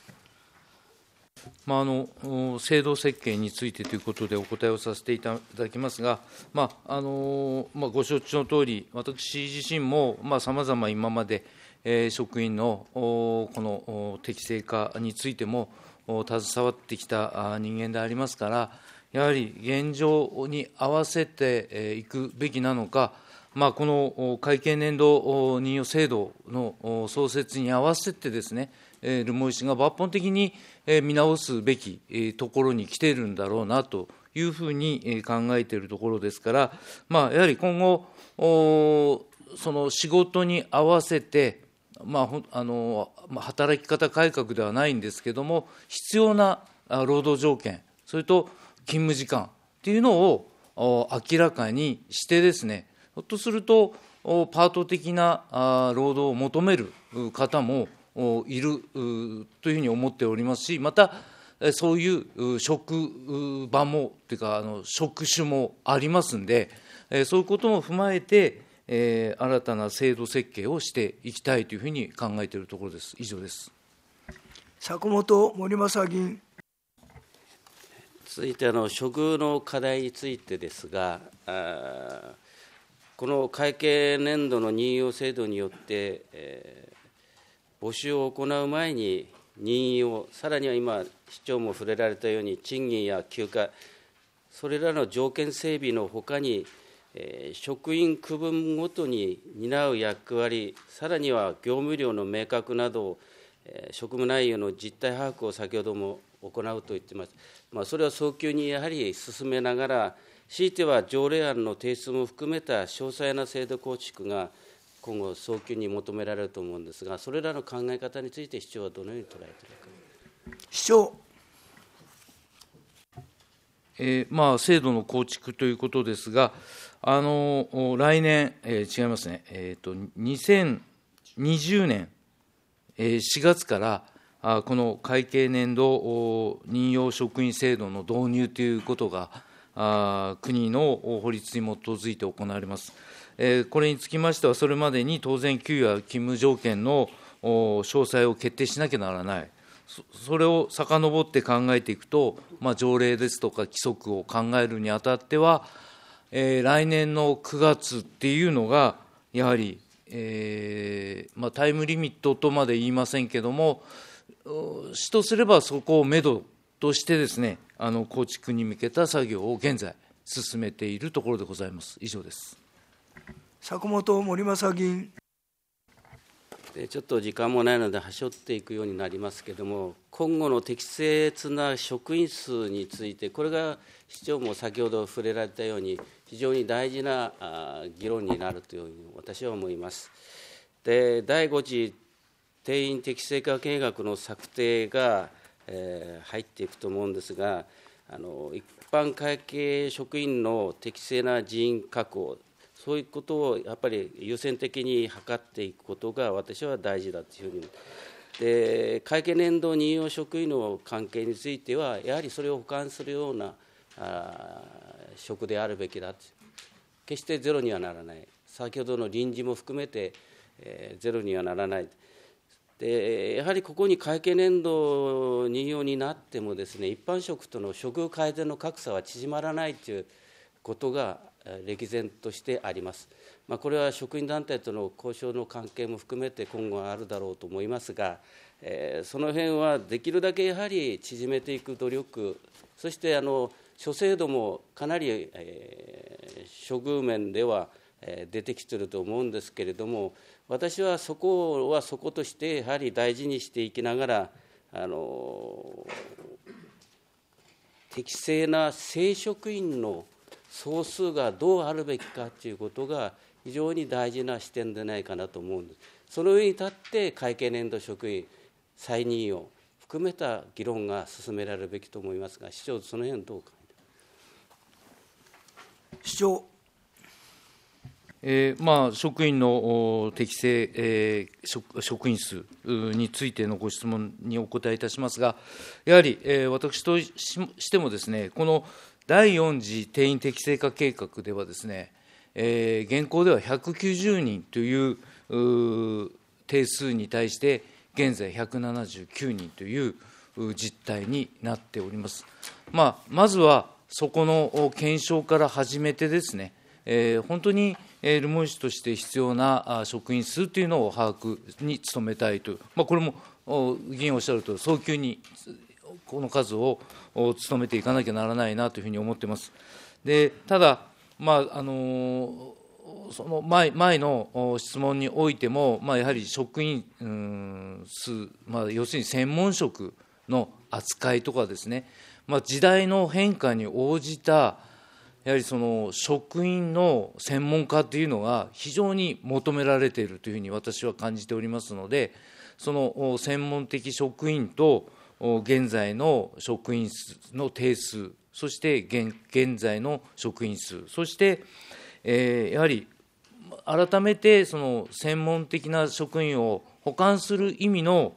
まあ、あの制度設計についてということでお答えをさせていただきますが、まああのまあ、ご承知のとおり、私自身もさまざま今まで、えー、職員のこの適正化についても携わってきた人間でありますから、やはり現状に合わせていくべきなのか、まあ、この会計年度任用制度の創設に合わせてですね、留萌市が抜本的に見直すべきところに来ているんだろうなというふうに考えているところですから、まあ、やはり今後、その仕事に合わせて、まあ、あの働き方改革ではないんですけれども、必要な労働条件、それと勤務時間というのを明らかにしてですね、ひょっとすると、パート的な労働を求める方もいるというふうに思っておりますし、また、そういう職場も、というか、あの職種もありますんで、そういうことも踏まえて、えー、新たな制度設計をしていきたいというふうに考えているところです。以上です。 坂本盛正議員。 続いてあの処遇の課題についてですが、あこの会計年度の任用制度によって、えー、募集を行う前に任用、さらには今、市長も触れられたように、賃金や休暇、それらの条件整備のほかに、えー、職員区分ごとに担う役割、さらには業務量の明確など、えー、職務内容の実態把握を先ほども行うと言っています。まあ、それは早急にやはり進めながら、強いては条例案の提出も含めた詳細な制度構築が今後、早急に求められると思うんですが、それらの考え方について、市長はどのように捉えているか。 市長。 えーまあ、制度の構築ということですが、あの来年、えー、違いますね、えーと、にせんにじゅうねん、えー、しがつからあこの会計年度任用職員制度の導入ということがあ国の法律に基づいて行われます。えー、これにつきましては、それまでに当然、給与や勤務条件の詳細を決定しなきゃならない。それを遡って考えていくと、まあ、条例ですとか規則を考えるにあたっては、えー、来年のくがつっていうのが、やはり、えーまあ、タイムリミットとまで言いませんけれども、市とすればそこをめどとしてですね、あの構築に向けた作業を現在、進めているところでございます。以上です。 坂本盛正議員。 ちょっと時間もないので、はしょっていくようになりますけれども、今後の適切な職員数について、これが市長も先ほど触れられたように、非常に大事な議論になるというふうに私は思います。で、だいご次定員適正化計画の策定が、えー、入っていくと思うんですが、あの一般会計職員の適正な人員確保、そういうことをやっぱり優先的に図っていくことが私は大事だというふうに。で、会計年度任用職員の関係については、やはりそれを補完するようなあ職であるべきだと。決してゼロにはならない。先ほどの臨時も含めて、えー、ゼロにはならない。で、やはりここに会計年度任用になってもですね、一般職との処遇改善の格差は縮まらないということが、 歴然としてあります。まあ、これは職員団体との交渉の関係も含めて今後はあるだろうと思いますが、えー、その辺はできるだけやはり縮めていく努力、そしてあの諸制度もかなり、えー、処遇面では、えー、出てきていると思うんですけれども、私はそこはそことしてやはり大事にしていきながら、あの適正な正職員の総数がどうあるべきかということが非常に大事な視点でないかなと思うんです。その上に立って会計年度職員再任用を含めた議論が進められるべきと思いますが、市長、その辺どう考えてますか。 市長。 えーまあ、職員の適正、えー、職, 職員数についてのご質問にお答えいたしますが、やはり、えー、私とししてもですね、このだいよん次定員適正化計画ではですね、えー、現行ではひゃくきゅうじゅうにんという定数に対して、現在ひゃくななじゅうきゅうにんという実態になっております。まあ、まずはそこの検証から始めてですね、えー、本当に留萌市として必要な職員数というのを把握に努めたいという、まあ、これも議員おっしゃるとおり、早急にこの数を努めていかなきゃならないなというふうに思っています。でただ、まああのその 前, 前の質問においても、まあ、やはり職員数、まあ、要するに専門職の扱いとかですね、まあ、時代の変化に応じたやはりその職員の専門家というのが非常に求められているというふうに私は感じておりますので、その専門的職員と現在の職員数の定数、そして 現, 現在の職員数、そして、えー、やはり改めてその専門的な職員を補完する意味の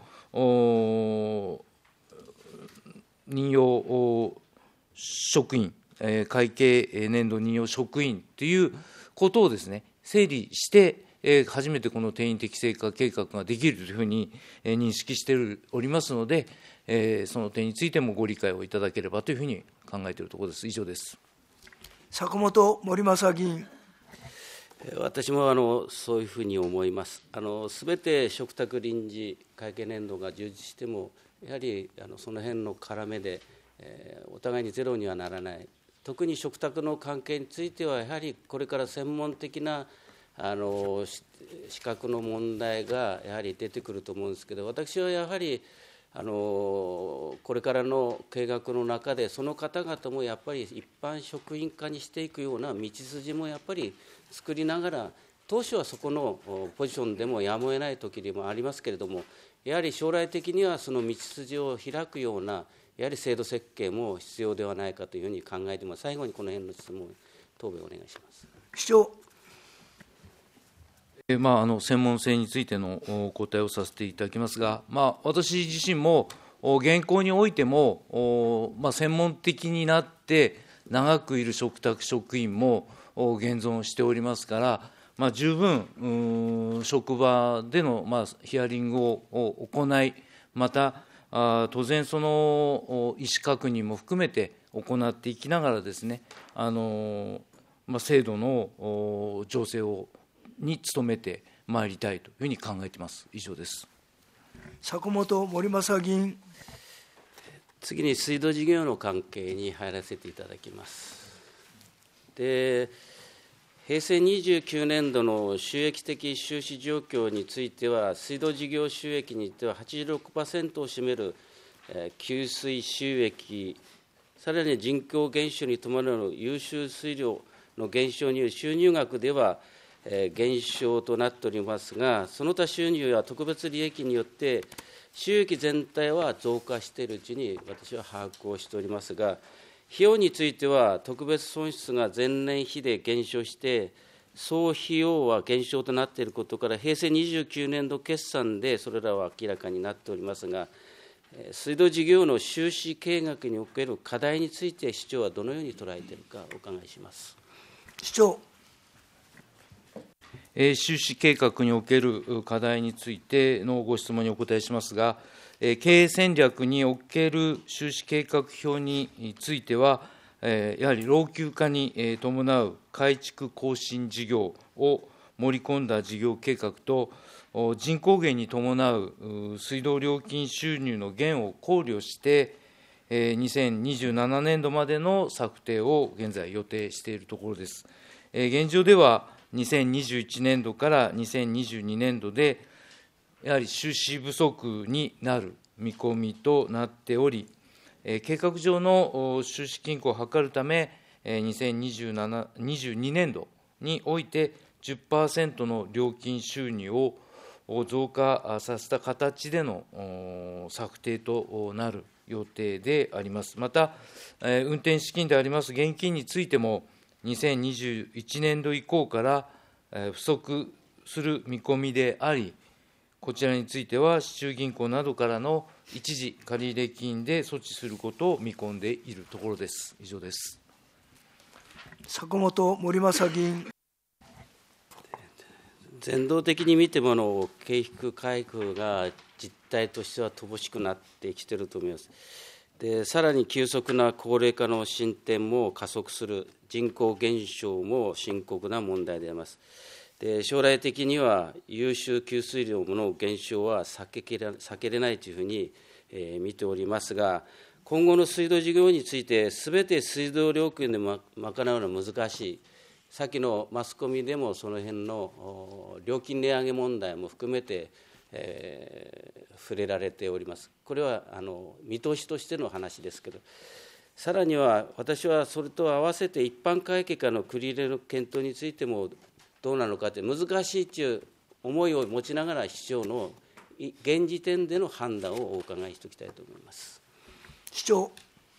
任用職員、会計年度任用職員ということをですね、整理して、初めてこの定員適正化計画ができるというふうに認識しておりますので、その点についてもご理解をいただければというふうに考えているところです。以上です。 坂本盛正議員。 私もあのそういうふうに思います。すべて嘱託臨時会計年度が充実しても、やはりあのその辺の絡めで、えー、お互いにゼロにはならない。特に嘱託の関係については、やはりこれから専門的なあの資格の問題がやはり出てくると思うんですけど、私はやはりあのこれからの計画の中で、その方々もやっぱり一般職員化にしていくような道筋もやっぱり作りながら、当初はそこのポジションでもやむを得ない時でもありますけれども、やはり将来的にはその道筋を開くようなやはり制度設計も必要ではないかというふうに考えています。最後にこの辺の質問、答弁お願いします。 市長。 まあ、あの専門性についてのお答えをさせていただきますが、まあ、私自身も現行においても、まあ、専門的になって長くいる嘱託職員も現存しておりますから、まあ、十分職場での、まあ、ヒアリングを行い、またあ当然その意思確認も含めて行っていきながらですね、あの、まあ、制度の情勢をに努めてまいりたいというふうに考えています。以上です。 坂本盛正議員。 次に水道事業の関係に入らせていただきます。で、平成にじゅうきゅうねん度の収益的収支状況については、水道事業収益については はちじゅうろくパーセント を占める給水収益、さらに人口減少に伴う優秀水量の減少による収入額では減少となっておりますが、その他収入や特別利益によって収益全体は増加しているうちに私は把握をしておりますが、費用については特別損失が前年比で減少して、総費用は減少となっていることから、平成にじゅうきゅうねん度決算でそれらは明らかになっておりますが、水道事業の収支計画における課題について、市長はどのように捉えているかお伺いします。 市長。 収支計画における課題についてのご質問にお答えしますが、経営戦略における収支計画表については、 えー、やはり老朽化に、えー、伴う改築更新事業を盛り込んだ事業計画と、人口減に伴う水道料金収入の減を考慮して、にせんにじゅうななねんどまでの策定を現在予定しているところです。現状ではにせんにじゅういちねんどからにせんにじゅうにねんどで、やはり収支不足になる見込みとなっており、計画上の収支均衡を図るため、にせんにじゅうにねんどにおいて じゅっパーセント の料金収入を増加させた形での策定となる予定であります。また、運転資金であります現金についても、にせんにじゅういちねんど以降から不足する見込みであり、こちらについては、市中銀行などからの一時借入金で措置することを見込んでいるところです。以上です。 坂本盛正議員。 全道的に見てもの経費回復が実態としては乏しくなってきていると思います。で、さらに急速な高齢化の進展も加速する人口減少も深刻な問題であります。で、将来的には優秀給水量の減少は避けきれ、避けれないというふうに、えー、見ておりますが、今後の水道事業について、すべて水道料金で賄うのは難しい。先のマスコミでもその辺の料金値上げ問題も含めて、えー、触れられております。これはあの見通しとしての話ですけど、さらには私はそれと合わせて一般会計課の繰り入れの検討についてもどうなのかって難しいという思いを持ちながら市長の現時点での判断をお伺いしておきたいと思います。 市長。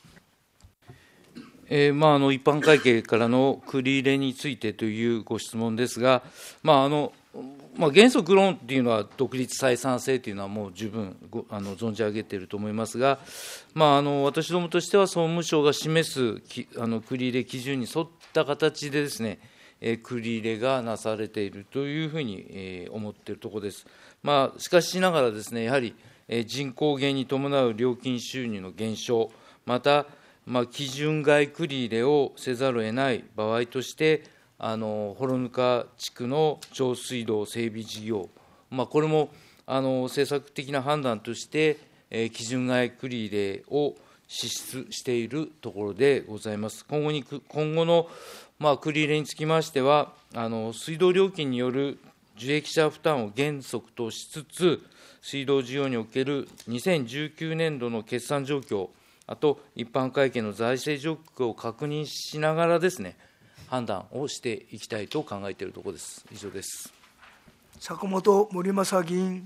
えーまあ、あの一般会計からの繰り入れについてというご質問ですが、まああのまあ、原則論というのは独立採算性というのはもう十分ごあの存じ上げていると思いますが、まあ、あの私どもとしては総務省が示すきあの繰り入れ基準に沿った形でですね、えー、繰り入れがなされているというふうに、えー、思っているところです。まあ、しかしながらですね、やはり、えー、人口減に伴う料金収入の減少、またまあ、基準外繰り入れをせざるを得ない場合として、あの幌沼地区の上水道整備事業、まあ、これもあの政策的な判断として、えー、基準外繰り入れを支出しているところでございます。今後に今後の、まあ、繰り入れにつきましては、あの水道料金による受益者負担を原則としつつ、水道事業におけるにせんじゅうきゅうねんどの決算状況、あと一般会計の財政状況を確認しながらですね、判断をしていきたいと考えているところです。以上です。 坂本盛正議員。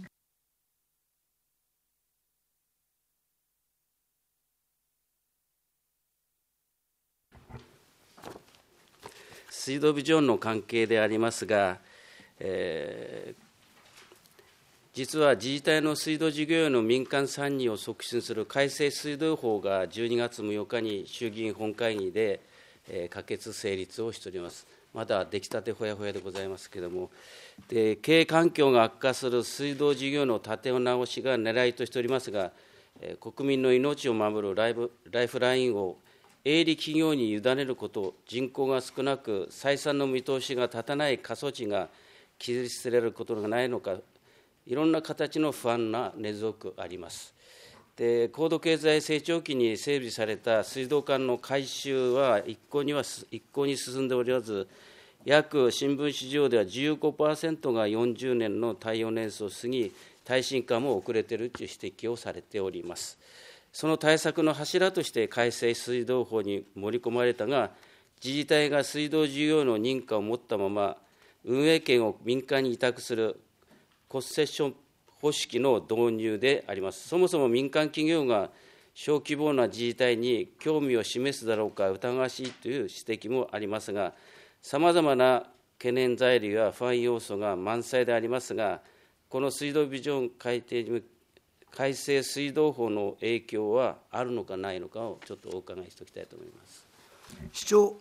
水道ビジョンの関係でありますが、えー実は自治体の水道事業への民間参入を促進する改正水道法がじゅうにがつむいかに衆議院本会議で、えー、可決・成立をしております。まだ出来たてほやほやでございますけれども、で経営環境が悪化する水道事業の立て直しが狙いとしておりますが、えー、国民の命を守るライブライフラインを営利企業に委ねること、人口が少なく採算の見通しが立たない過疎地が築きられることがないのか、いろんな形の不安が根強くあります。で、高度経済成長期に整備された水道管の改修は一向には一向に進んでおらず、約新聞市場では じゅうごパーセント がよんじゅうねんの耐用年数を過ぎ、耐震化も遅れているという指摘をされております。その対策の柱として改正水道法に盛り込まれたが、自治体が水道事業の認可を持ったまま、運営権を民間に委託するコンセッション方式の導入であります。そもそも民間企業が小規模な自治体に興味を示すだろうか疑わしいという指摘もありますが、さまざまな懸念材料や不安要素が満載でありますが、この水道ビジョン改定に改正水道法の影響はあるのかないのかをちょっとお伺いしておきたいと思います。 市長。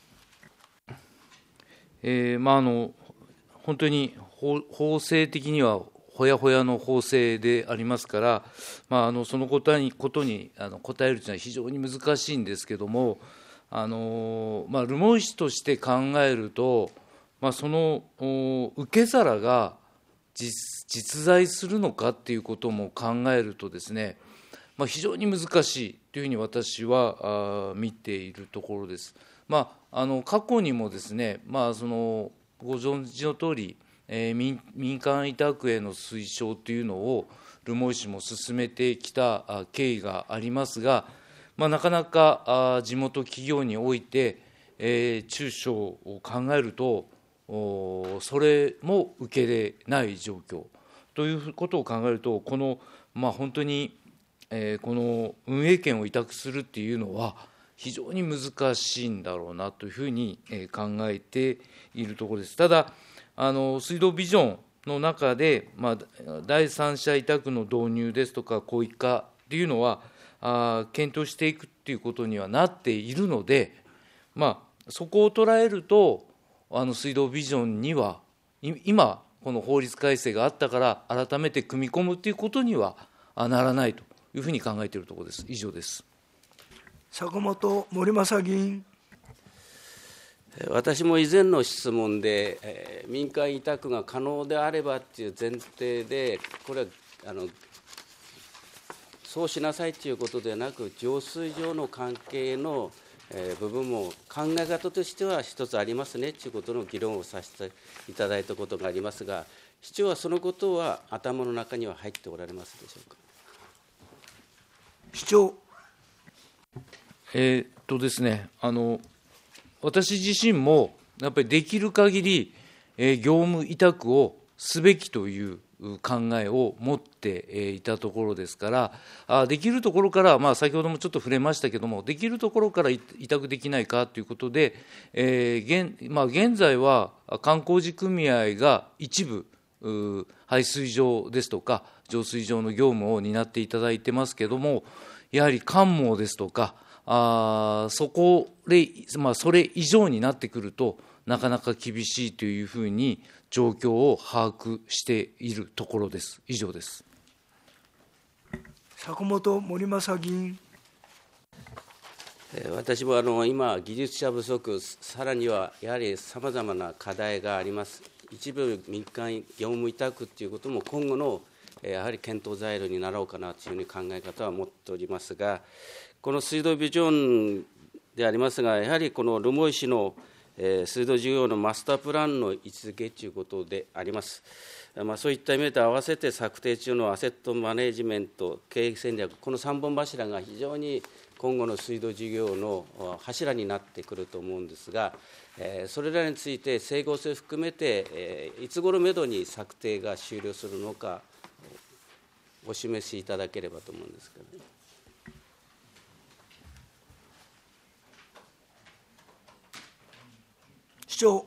えーまあ、あの本当に法, 法制的にはほやほやの法制でありますから、まあ、あのそのことにことにあの答えるというのは非常に難しいんですけれども、 あのまあ、留萌市として考えると、まあ、その受け皿が 実, 実在するのかっていうことも考えるとですね、まあ、非常に難しいというふうに私は見ているところです。まあ、あの過去にもですね、まあ、そのご存知の通り、えー、民, 民間委託への推奨というのを留萌市も進めてきた経緯がありますが、まあ、なかなか地元企業において、えー、中小を考えると、それも受け入れない状況ということを考えると、この、まあ、本当に、えー、この運営権を委託するっていうのは、非常に難しいんだろうなというふうに考えているところです。ただ、あの水道ビジョンの中で、まあ、第三者委託の導入ですとか、広域化というのは、あ検討していくということにはなっているので、まあ、そこを捉えると、あの水道ビジョンには、今、この法律改正があったから、改めて組み込むということにはならないというふうに考えているところです。以上です。 坂本盛正議員。 私も以前の質問で、えー、民間委託が可能であればという前提で、これはあのそうしなさいということではなく、浄水場の関係の、えー、部分も考え方としては一つありますねということの議論をさせていただいたことがありますが、市長はそのことは頭の中には入っておられますでしょうか。 市長。 えー、っとですね、あの私自身もやっぱりできる限り、えー、業務委託をすべきという考えを持っていたところですから、あできるところから、まあ、先ほどもちょっと触れましたけれども、できるところから委託できないかということで、えー現まあ、現在は観光地組合が一部、排水場ですとか、浄水場の業務を担っていただいてますけれども、やはり関網ですとか、あそこで、まあ、それ以上になってくると、なかなか厳しいというふうに状況を把握しているところです。以上です。 坂本盛正議員。 私もあの今、技術者不足、さらにはやはりさまざまな課題があります。一部民間業務委託ということも今後のやはり検討材料になろうかなというふうに考え方は持っておりますが、この水道ビジョンでありますが、やはりこの留萌市の水道事業のマスタープランの位置づけということであります。まあ、そういった意味で合わせて策定中のアセットマネジメント、経営戦略、このさんぼん柱が非常に今後の水道事業の柱になってくると思うんですが、それらについて整合性を含めて、いつ頃めどに策定が終了するのか、お示しいただければと思うんですけどね。 市長。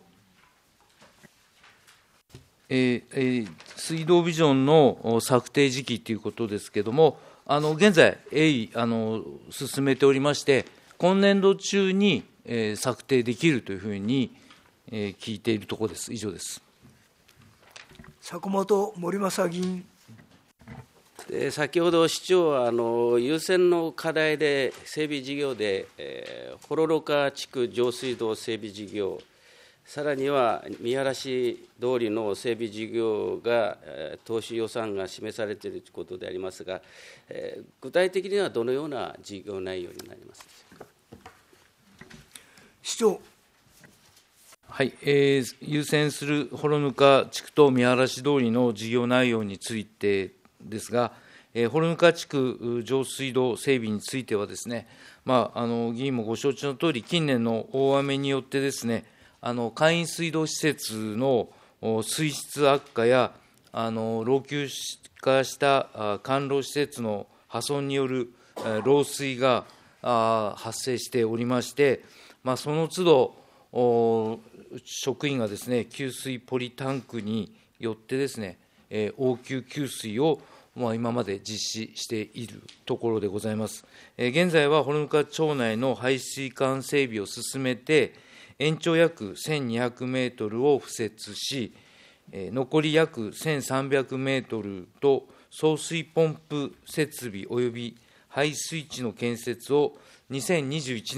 えーえー、水道ビジョンの策定時期ということですけれども、あの現在、鋭意あの進めておりまして、今年度中に、えー、策定できるというふうに、えー、聞いているところです。以上です。 坂本盛正議員。 先ほど市長はあの優先の課題で整備事業で、えー、幌路川地区上水道整備事業、さらには見晴通りの整備事業が、えー、投資予算が示されているということでありますが、えー、具体的にはどのような事業内容になりますでしょうか。 市長。 はい、えー、優先する幌ぬか地区と見晴通りの事業内容についてですが、えー、幌ぬか地区上水道整備についてはですね、まあ、あの議員もご承知のとおり、近年の大雨によってですね、あの簡易水道施設の水質悪化や、あの老朽化した管路施設の破損による漏水が発生しておりまして、まあ、その都度、職員がですね、給水ポリタンクによってですね、応急給水を今まで実施しているところでございます。現在は幌ぬ町内の排水管整備を進めて、延長約せんにひゃくメートルを敷設し、残り約せんさんびゃくメートルと送水ポンプ設備および排水池の建設をにせんにじゅういちねん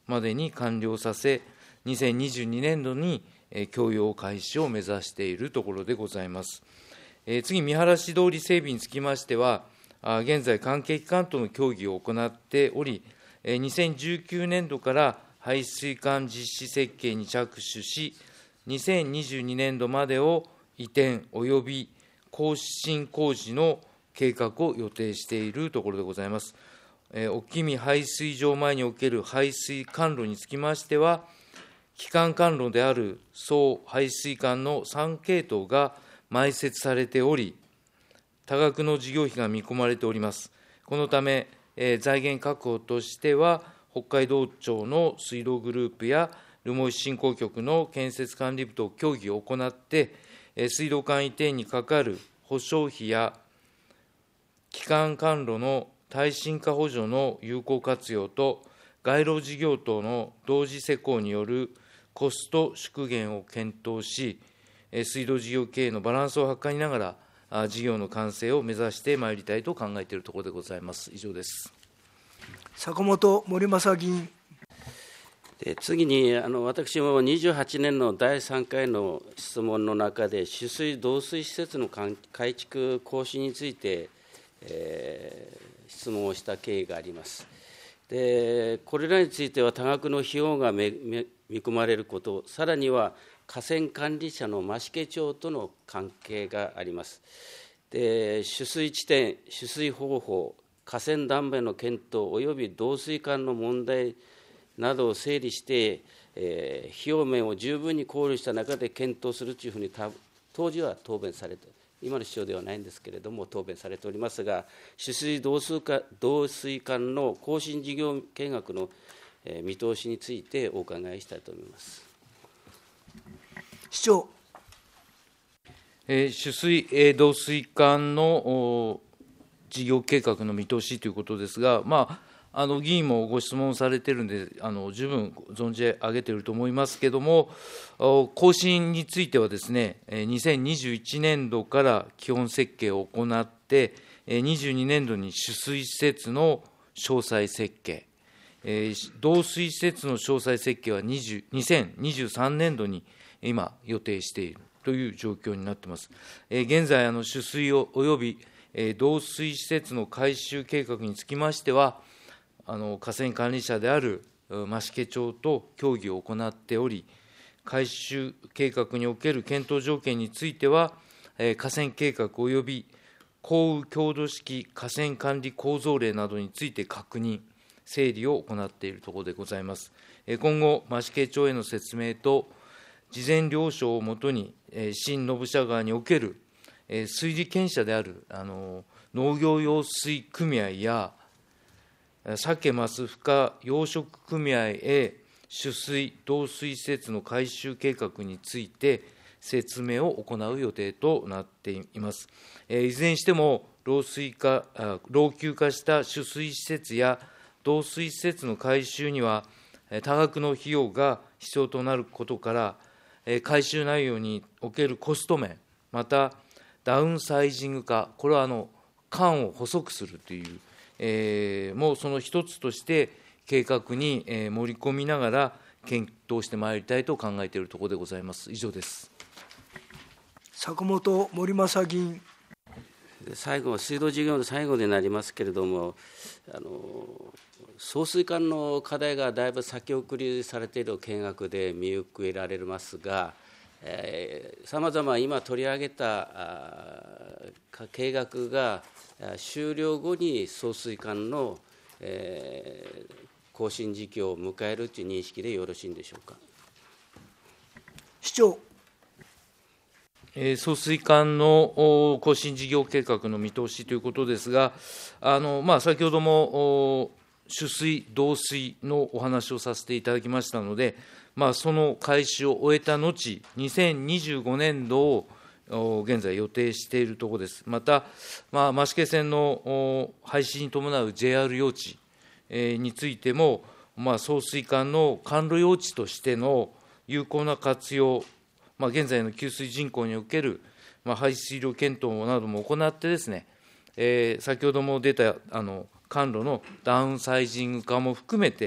までに完了させ、にせんにじゅうにねんどに供用開始を目指しているところでございます。次、見晴らし通り整備につきましては、現在、関係機関との協議を行っており、にせんじゅうきゅうねんどから排水管実施設計に着手し、にせんにじゅうにねんどまでを移転および更新工事の計画を予定しているところでございます。沖見排水場前における排水管路につきましては、基幹管路である総排水管のさんけいとうが埋設されており、多額の事業費が見込まれております。このため、えー、財源確保としては、北海道庁の水道グループや留萌市振興局の建設管理部と協議を行って、えー、水道管移転にかかる保証費や基幹管路の耐震化補助の有効活用と、街路事業等の同時施工によるコスト縮減を検討し、水道事業経営のバランスを図りながら、事業の完成を目指してまいりたいと考えているところでございます。以上です。 坂本盛正議員。 で次にあの私もにじゅうはちねんのだいさんかいの質問の中で、取水・導水施設の改築更新について、えー、質問をした経緯があります。でこれらについては多額の費用がめめ見込まれること、さらには河川管理者の増毛町との関係があります。で取水地点、取水方法、河川ダムへの検討および導水管の問題などを整理して、えー、費用面を十分に考慮した中で検討するというふうに当時は答弁されて、今の主張ではないんですけれども答弁されておりますが、取水導水管、導水管の更新事業計画の、えー、見通しについてお伺いしたいと思います。 市長。 えー、取水、えー、導水管の事業計画の見通しということですが、まあ、あの議員もご質問されているので、あの十分存じ上げていると思いますけれども、更新についてはですね、にせんにじゅういちねんどから基本設計を行って、にじゅうにねんどに取水施設の詳細設計、導水施設の詳細設計はにせんにじゅうさんねんどに今、予定しているという状況になっています。現在、あの取水および導水施設の改修計画につきましては、あの河川管理者である増毛町と協議を行っており、改修計画における検討条件については、河川計画および降雨強度式河川管理構造例などについて確認、整理を行っているところでございます。今後、増毛町への説明と、事前了承をもとに、新信社川における水利権者であるあの農業用水組合や、鮭マス孵化養殖組合へ取水・導水施設の改修計画について説明を行う予定となっています。いずれにしても老衰化、老朽化した取水施設や導水施設の改修には多額の費用が必要となることから、改修内容におけるコスト面、またダウンサイジング化、これはあの管を細くするという、えー、もうその一つとして計画に、えー、盛り込みながら検討してまいりたいと考えているところでございます。以上です。 坂本盛正議員。 最後、水道事業の最後になりますけれども、あの送水管の課題がだいぶ先送りされている見学で見受けられますが、さまざま今取り上げた計画が終了後に送水管の、えー、更新時期を迎えるという認識でよろしいんでしょうか。 市長。 えー、送水管の更新事業計画の見通しということですが、あのまあ、先ほども取水・導水のお話をさせていただきましたので、まあ、その開始を終えた後、にせんにじゅうごねんどを現在予定しているところです。また、まあ、増毛線の廃止に伴う ジェイアール 用地についても、まあ、送水管の管路用地としての有効な活用、まあ、現在の給水人口における、まあ、排水量検討なども行ってですね、えー、先ほども出たあの管路のダウンサイジング化も含めて、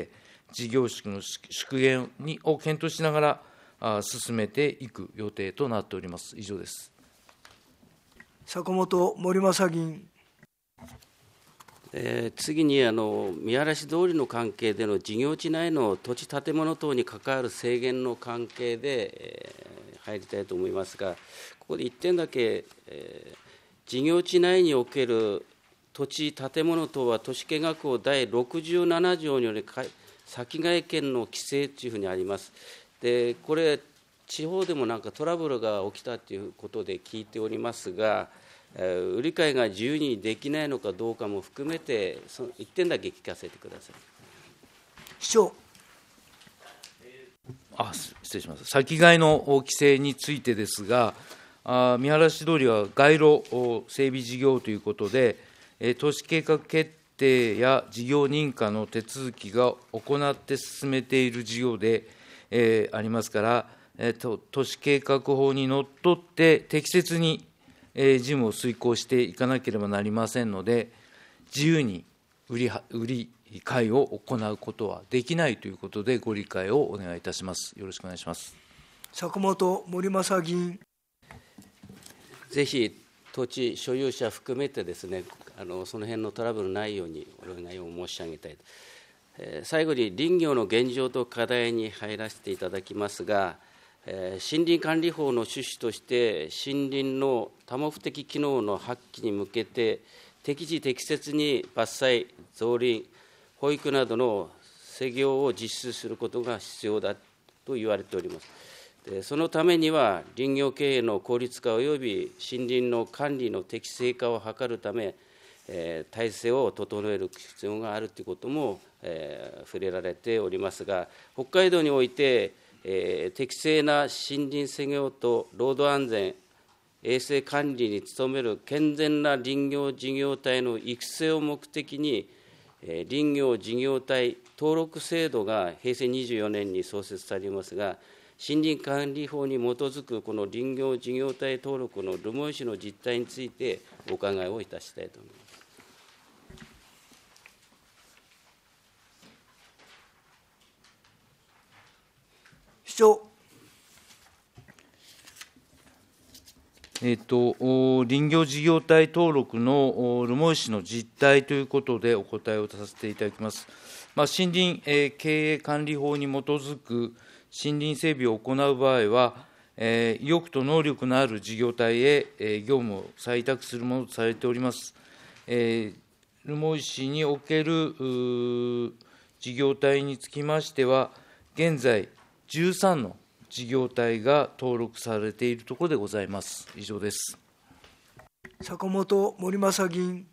事業主の縮減にを検討しながらあ進めていく予定となっております。以上です。 坂本盛正議員。 えー、次にあの見晴らし通りの関係での事業地内の土地建物等に関わる制限の関係で、えー、入りたいと思いますが、ここでいってんだけ、えー、事業地内における土地建物等は都市計画法第ろくじゅうなな条により先替え権の規制というふうにあります。でこれ地方でもなんかトラブルが起きたということで聞いておりますが、売り買いが自由にできないのかどうかも含めて、そのいってんだけ聞かせてください。 市長。 あ失礼します。先替えの規制についてですが、あ見晴らし通りは街路整備事業ということで、都市計画決定や事業認可の手続きが行って進めている事業で、えー、ありますから、えーと、都市計画法にのっとって適切にえー、事務を遂行していかなければなりませんので、自由に売り売り買いを行うことはできないということで、ご理解をお願いいたします。よろしくお願いします。 坂本盛正議員。 ぜひ土地所有者含めてですね、あのその辺のトラブルないようにお願いを申し上げたい。えー、最後に林業の現状と課題に入らせていただきますが、森林管理法の趣旨として、森林の多目的機能の発揮に向けて、適時適切に伐採、造林、保育などの施業を実施することが必要だと言われております。でそのためには、林業経営の効率化および森林の管理の適正化を図るため、えー、体制を整える必要があるということも、えー、触れられておりますが、北海道において、えー、適正な森林施業と労働安全、衛生管理に努める健全な林業事業体の育成を目的に、えー、林業事業体登録制度がへいせいにじゅうよねんに創設されますが、森林管理法に基づくこの林業事業体登録の留萌市の実態についてお伺いをいたしたいと思います。 市長。 えっと、林業事業体登録の留萌市の実態ということでお答えをさせていただきます。まあ、森林、えー、経営管理法に基づく森林整備を行う場合は、えー、意欲と能力のある事業体へ、えー、業務を採択するものとされております。えー、留萌市における事業体につきましては、現在、じゅうさんの事業体が登録されているところでございます。以上です。 坂本盛正議員。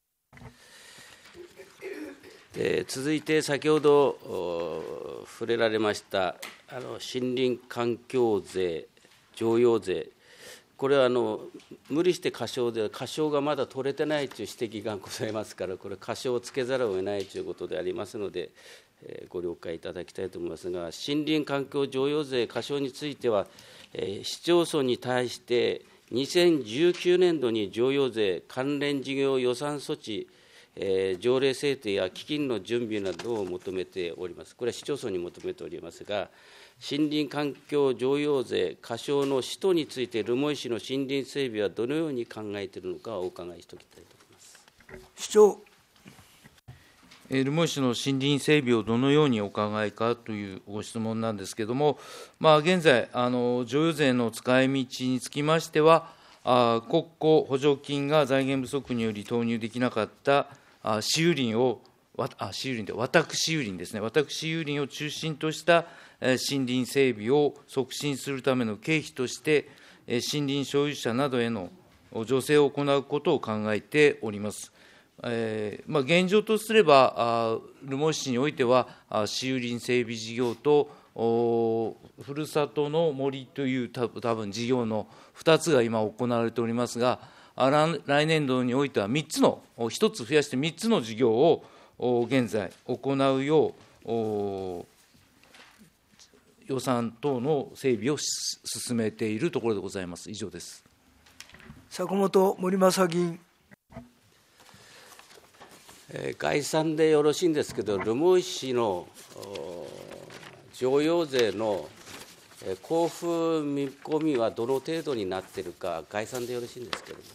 えー、続いて、先ほど触れられましたあの森林環境税、譲与税、これはあの無理して過少で、過少がまだ取れてないという指摘がございますから、これ、過少をつけざるを得ないということでありますので、ご了解いただきたいと思いますが、森林環境譲与税過少については、市町村に対してにせんじゅうきゅうねんどに譲与税関連事業予算措置、条例制定や基金の準備などを求めております。これは市町村に求めておりますが、森林環境譲与税過少の使途について、留萌市の森林整備はどのように考えているのかお伺いしておきたいと思います。 市長。 留萌市の森林整備をどのようにお考えかというご質問なんですけれども、まあ、現在、あの譲与税の使い道につきましては、あ国庫補助金が財源不足により投入できなかったあ私有林を、あ私有林で、私有林ですね、私有林を中心とした森林整備を促進するための経費として、森林所有者などへの助成を行うことを考えております。えーまあ、現状とすれば、あ留萌市においては、私有林整備事業と、ふるさとの森というた多分事業のふたつが今行われておりますが、来年度においてはみっつの、ひとつ増やしてみっつの事業を現在行うよう、予算等の整備を進めているところでございます。以上です。 坂本盛正議員。 えー、概算でよろしいんですけど、留萌市の譲与税の交付見込みはどの程度になっているか、概算でよろしいんですけれども。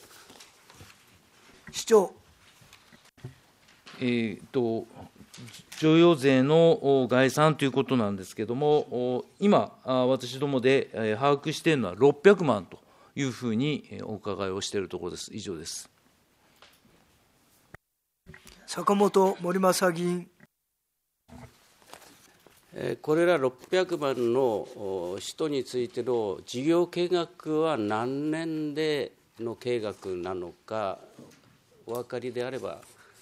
市長。 えーと譲与税の概算ということなんですけれども、今、私どもで把握しているのはろっぴゃくまんというふうにお伺いをしているところです。以上です。 坂本盛正議員。 これらろっぴゃくまんの人についての事業計画は何年での計画なのか、お分かりであれば。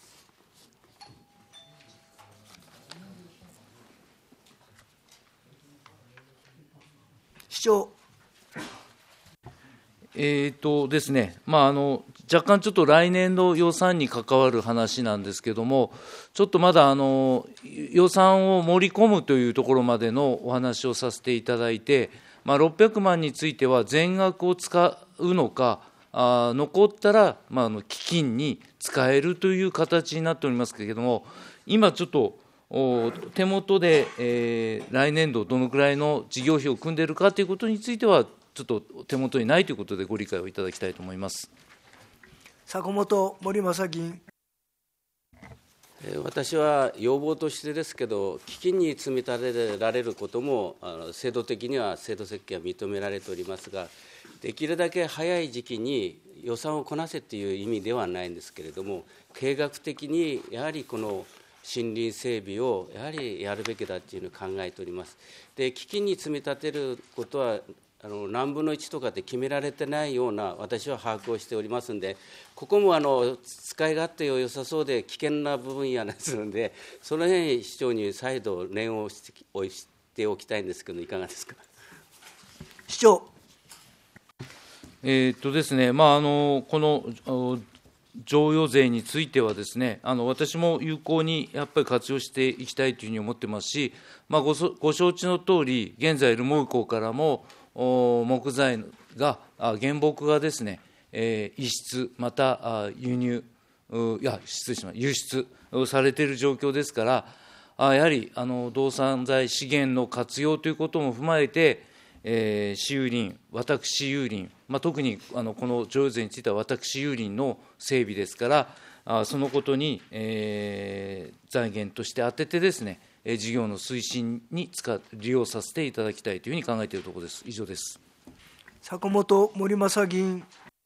市長。 えーとですね、まあ、あの若干ちょっと来年度予算に関わる話なんですけれども、ちょっとまだあの予算を盛り込むというところまでのお話をさせていただいて、まあ、ろっぴゃくまんについては全額を使うのか、あ残ったら、まあ、あの基金に使えるという形になっておりますけれども、今ちょっと手元で、えー、来年度どのくらいの事業費を組んでいるかということについては、ちょっと手元にないということでご理解をいただきたいと思います。 坂本盛正議員。 私は要望としてですけど、基金に積み立てられることもあの制度的には制度設計は認められておりますが、できるだけ早い時期に予算をこなせという意味ではないんですけれども、計画的にやはりこの森林整備をやはりやるべきだというふうに考えております。で、基金に積み立てることはあの何分のいちとかって決められてないような私は把握をしておりますので、ここもあの使い勝手を良さそうで危険な部分やですので、その辺市長に再度念をしておきたいんですけど、いかがですか。 市長。 えーっとですね、まあ、あのこの譲与税についてはですね、あの私も有効にやっぱり活用していきたいというふうに思ってますし、まあ、ご, ご承知のとおり、現在、留萌港からも木材が、原木がですね、えー、移出、また輸入、いや、失礼します、輸出されている状況ですから、あやはりあの動産材資源の活用ということも踏まえて、えー、私有林、私有林、まあ、特にあのこの譲与税については私有林の整備ですから、あそのことに、えー、財源として充ててですね、事業の推進に使利用させていただきたいというふうに考えているところです。以上です。 坂本盛正議員。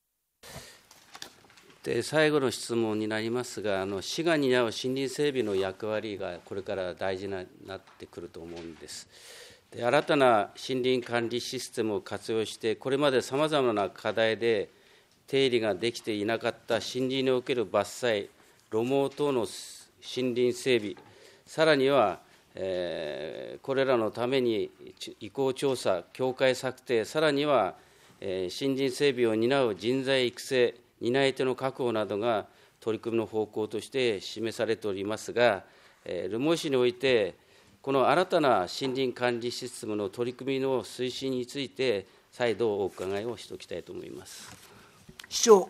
で最後の質問になりますが、あの市が担う森林整備の役割がこれから大事になってくると思うんです。で新たな森林管理システムを活用して、これまでさまざまな課題で手入れができていなかった森林における伐採、路網等の森林整備、さらには、えー、これらのために意向調査、協会策定、さらには、えー、森林整備を担う人材育成、担い手の確保などが取り組みの方向として示されておりますが、えー、留萌市において、この新たな森林管理システムの取り組みの推進について、再度お伺いをしておきたいと思います。 市長。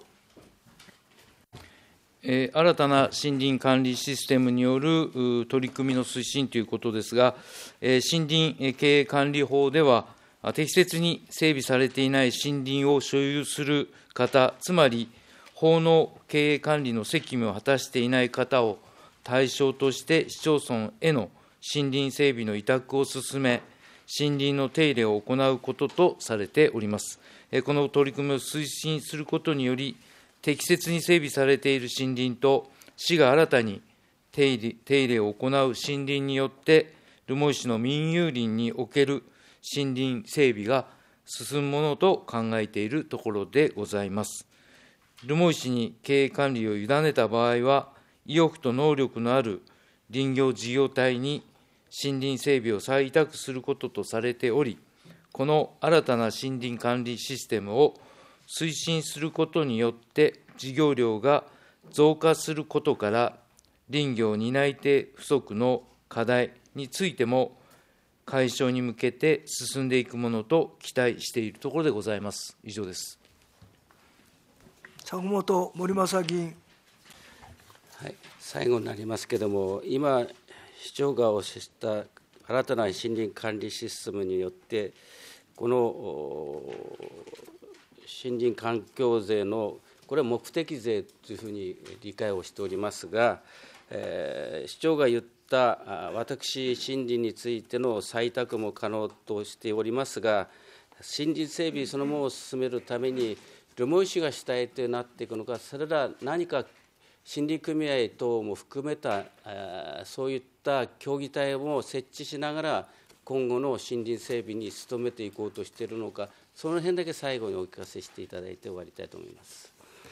えー、新たな森林管理システムによる取り組みの推進ということですが、えー、森林経営管理法では、適切に整備されていない森林を所有する方、つまり法の経営管理の責務を果たしていない方を対象として、市町村への森林整備の委託を進め、森林の手入れを行うこととされております。この取り組みを推進することにより、適切に整備されている森林と、市が新たに手入れ、手入れを行う森林によって、留萌市の民有林における森林整備が進むものと考えているところでございます。留萌市に経営管理を委ねた場合は、意欲と能力のある林業事業体に森林整備を再委託することとされており、この新たな森林管理システムを推進することによって、事業量が増加することから、林業担い手不足の課題についても、解消に向けて進んでいくものと期待しているところでございます。以上です。 坂本盛正議員。 はい、最後になりますけれども、今、市長がおっしゃった新たな森林管理システムによって、この森林環境税の、これは目的税というふうに理解をしておりますが、えー、市長が言った私、森林についての採択も可能としておりますが、森林整備そのものを進めるために、留萌市が主体となっていくのか、それら何か森林組合等も含めた、そういった協議体も設置しながら、今後の森林整備に努めていこうとしているのか、その辺だけ最後にお聞かせしていただいて終わりたいと思います。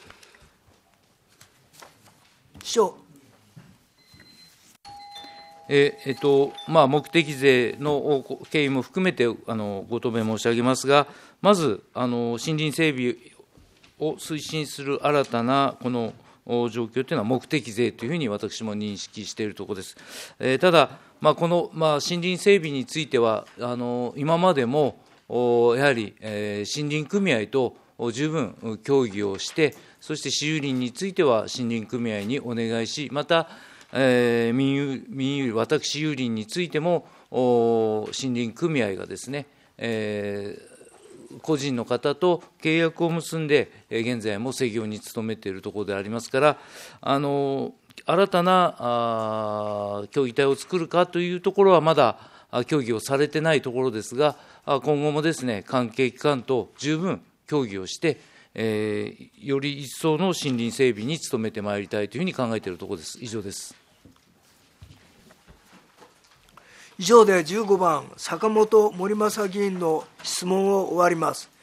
市長。 ええっとまあ、目的税の経緯も含めてあのご答弁申し上げますが、まずあの森林整備を推進する新たなこの状況というのは目的税というふうに私も認識しているところです。えー、ただ、まあ、この、まあ、森林整備については、あの今までもやはり、えー、森林組合と十分協議をして、そして私有林については森林組合にお願いし、また、えー、民有、民有、私有林についても森林組合がですね、えー、個人の方と契約を結んで、現在も施業に努めているところでありますから、あの新たなあ協議体を作るかというところは、まだ協議をされてないところですが、今後もですね、関係機関と十分協議をして、えー、より一層の森林整備に努めてまいりたいというふうに考えているところです。以上です。 以上でじゅうごばん、坂本盛正議員の質問を終わります。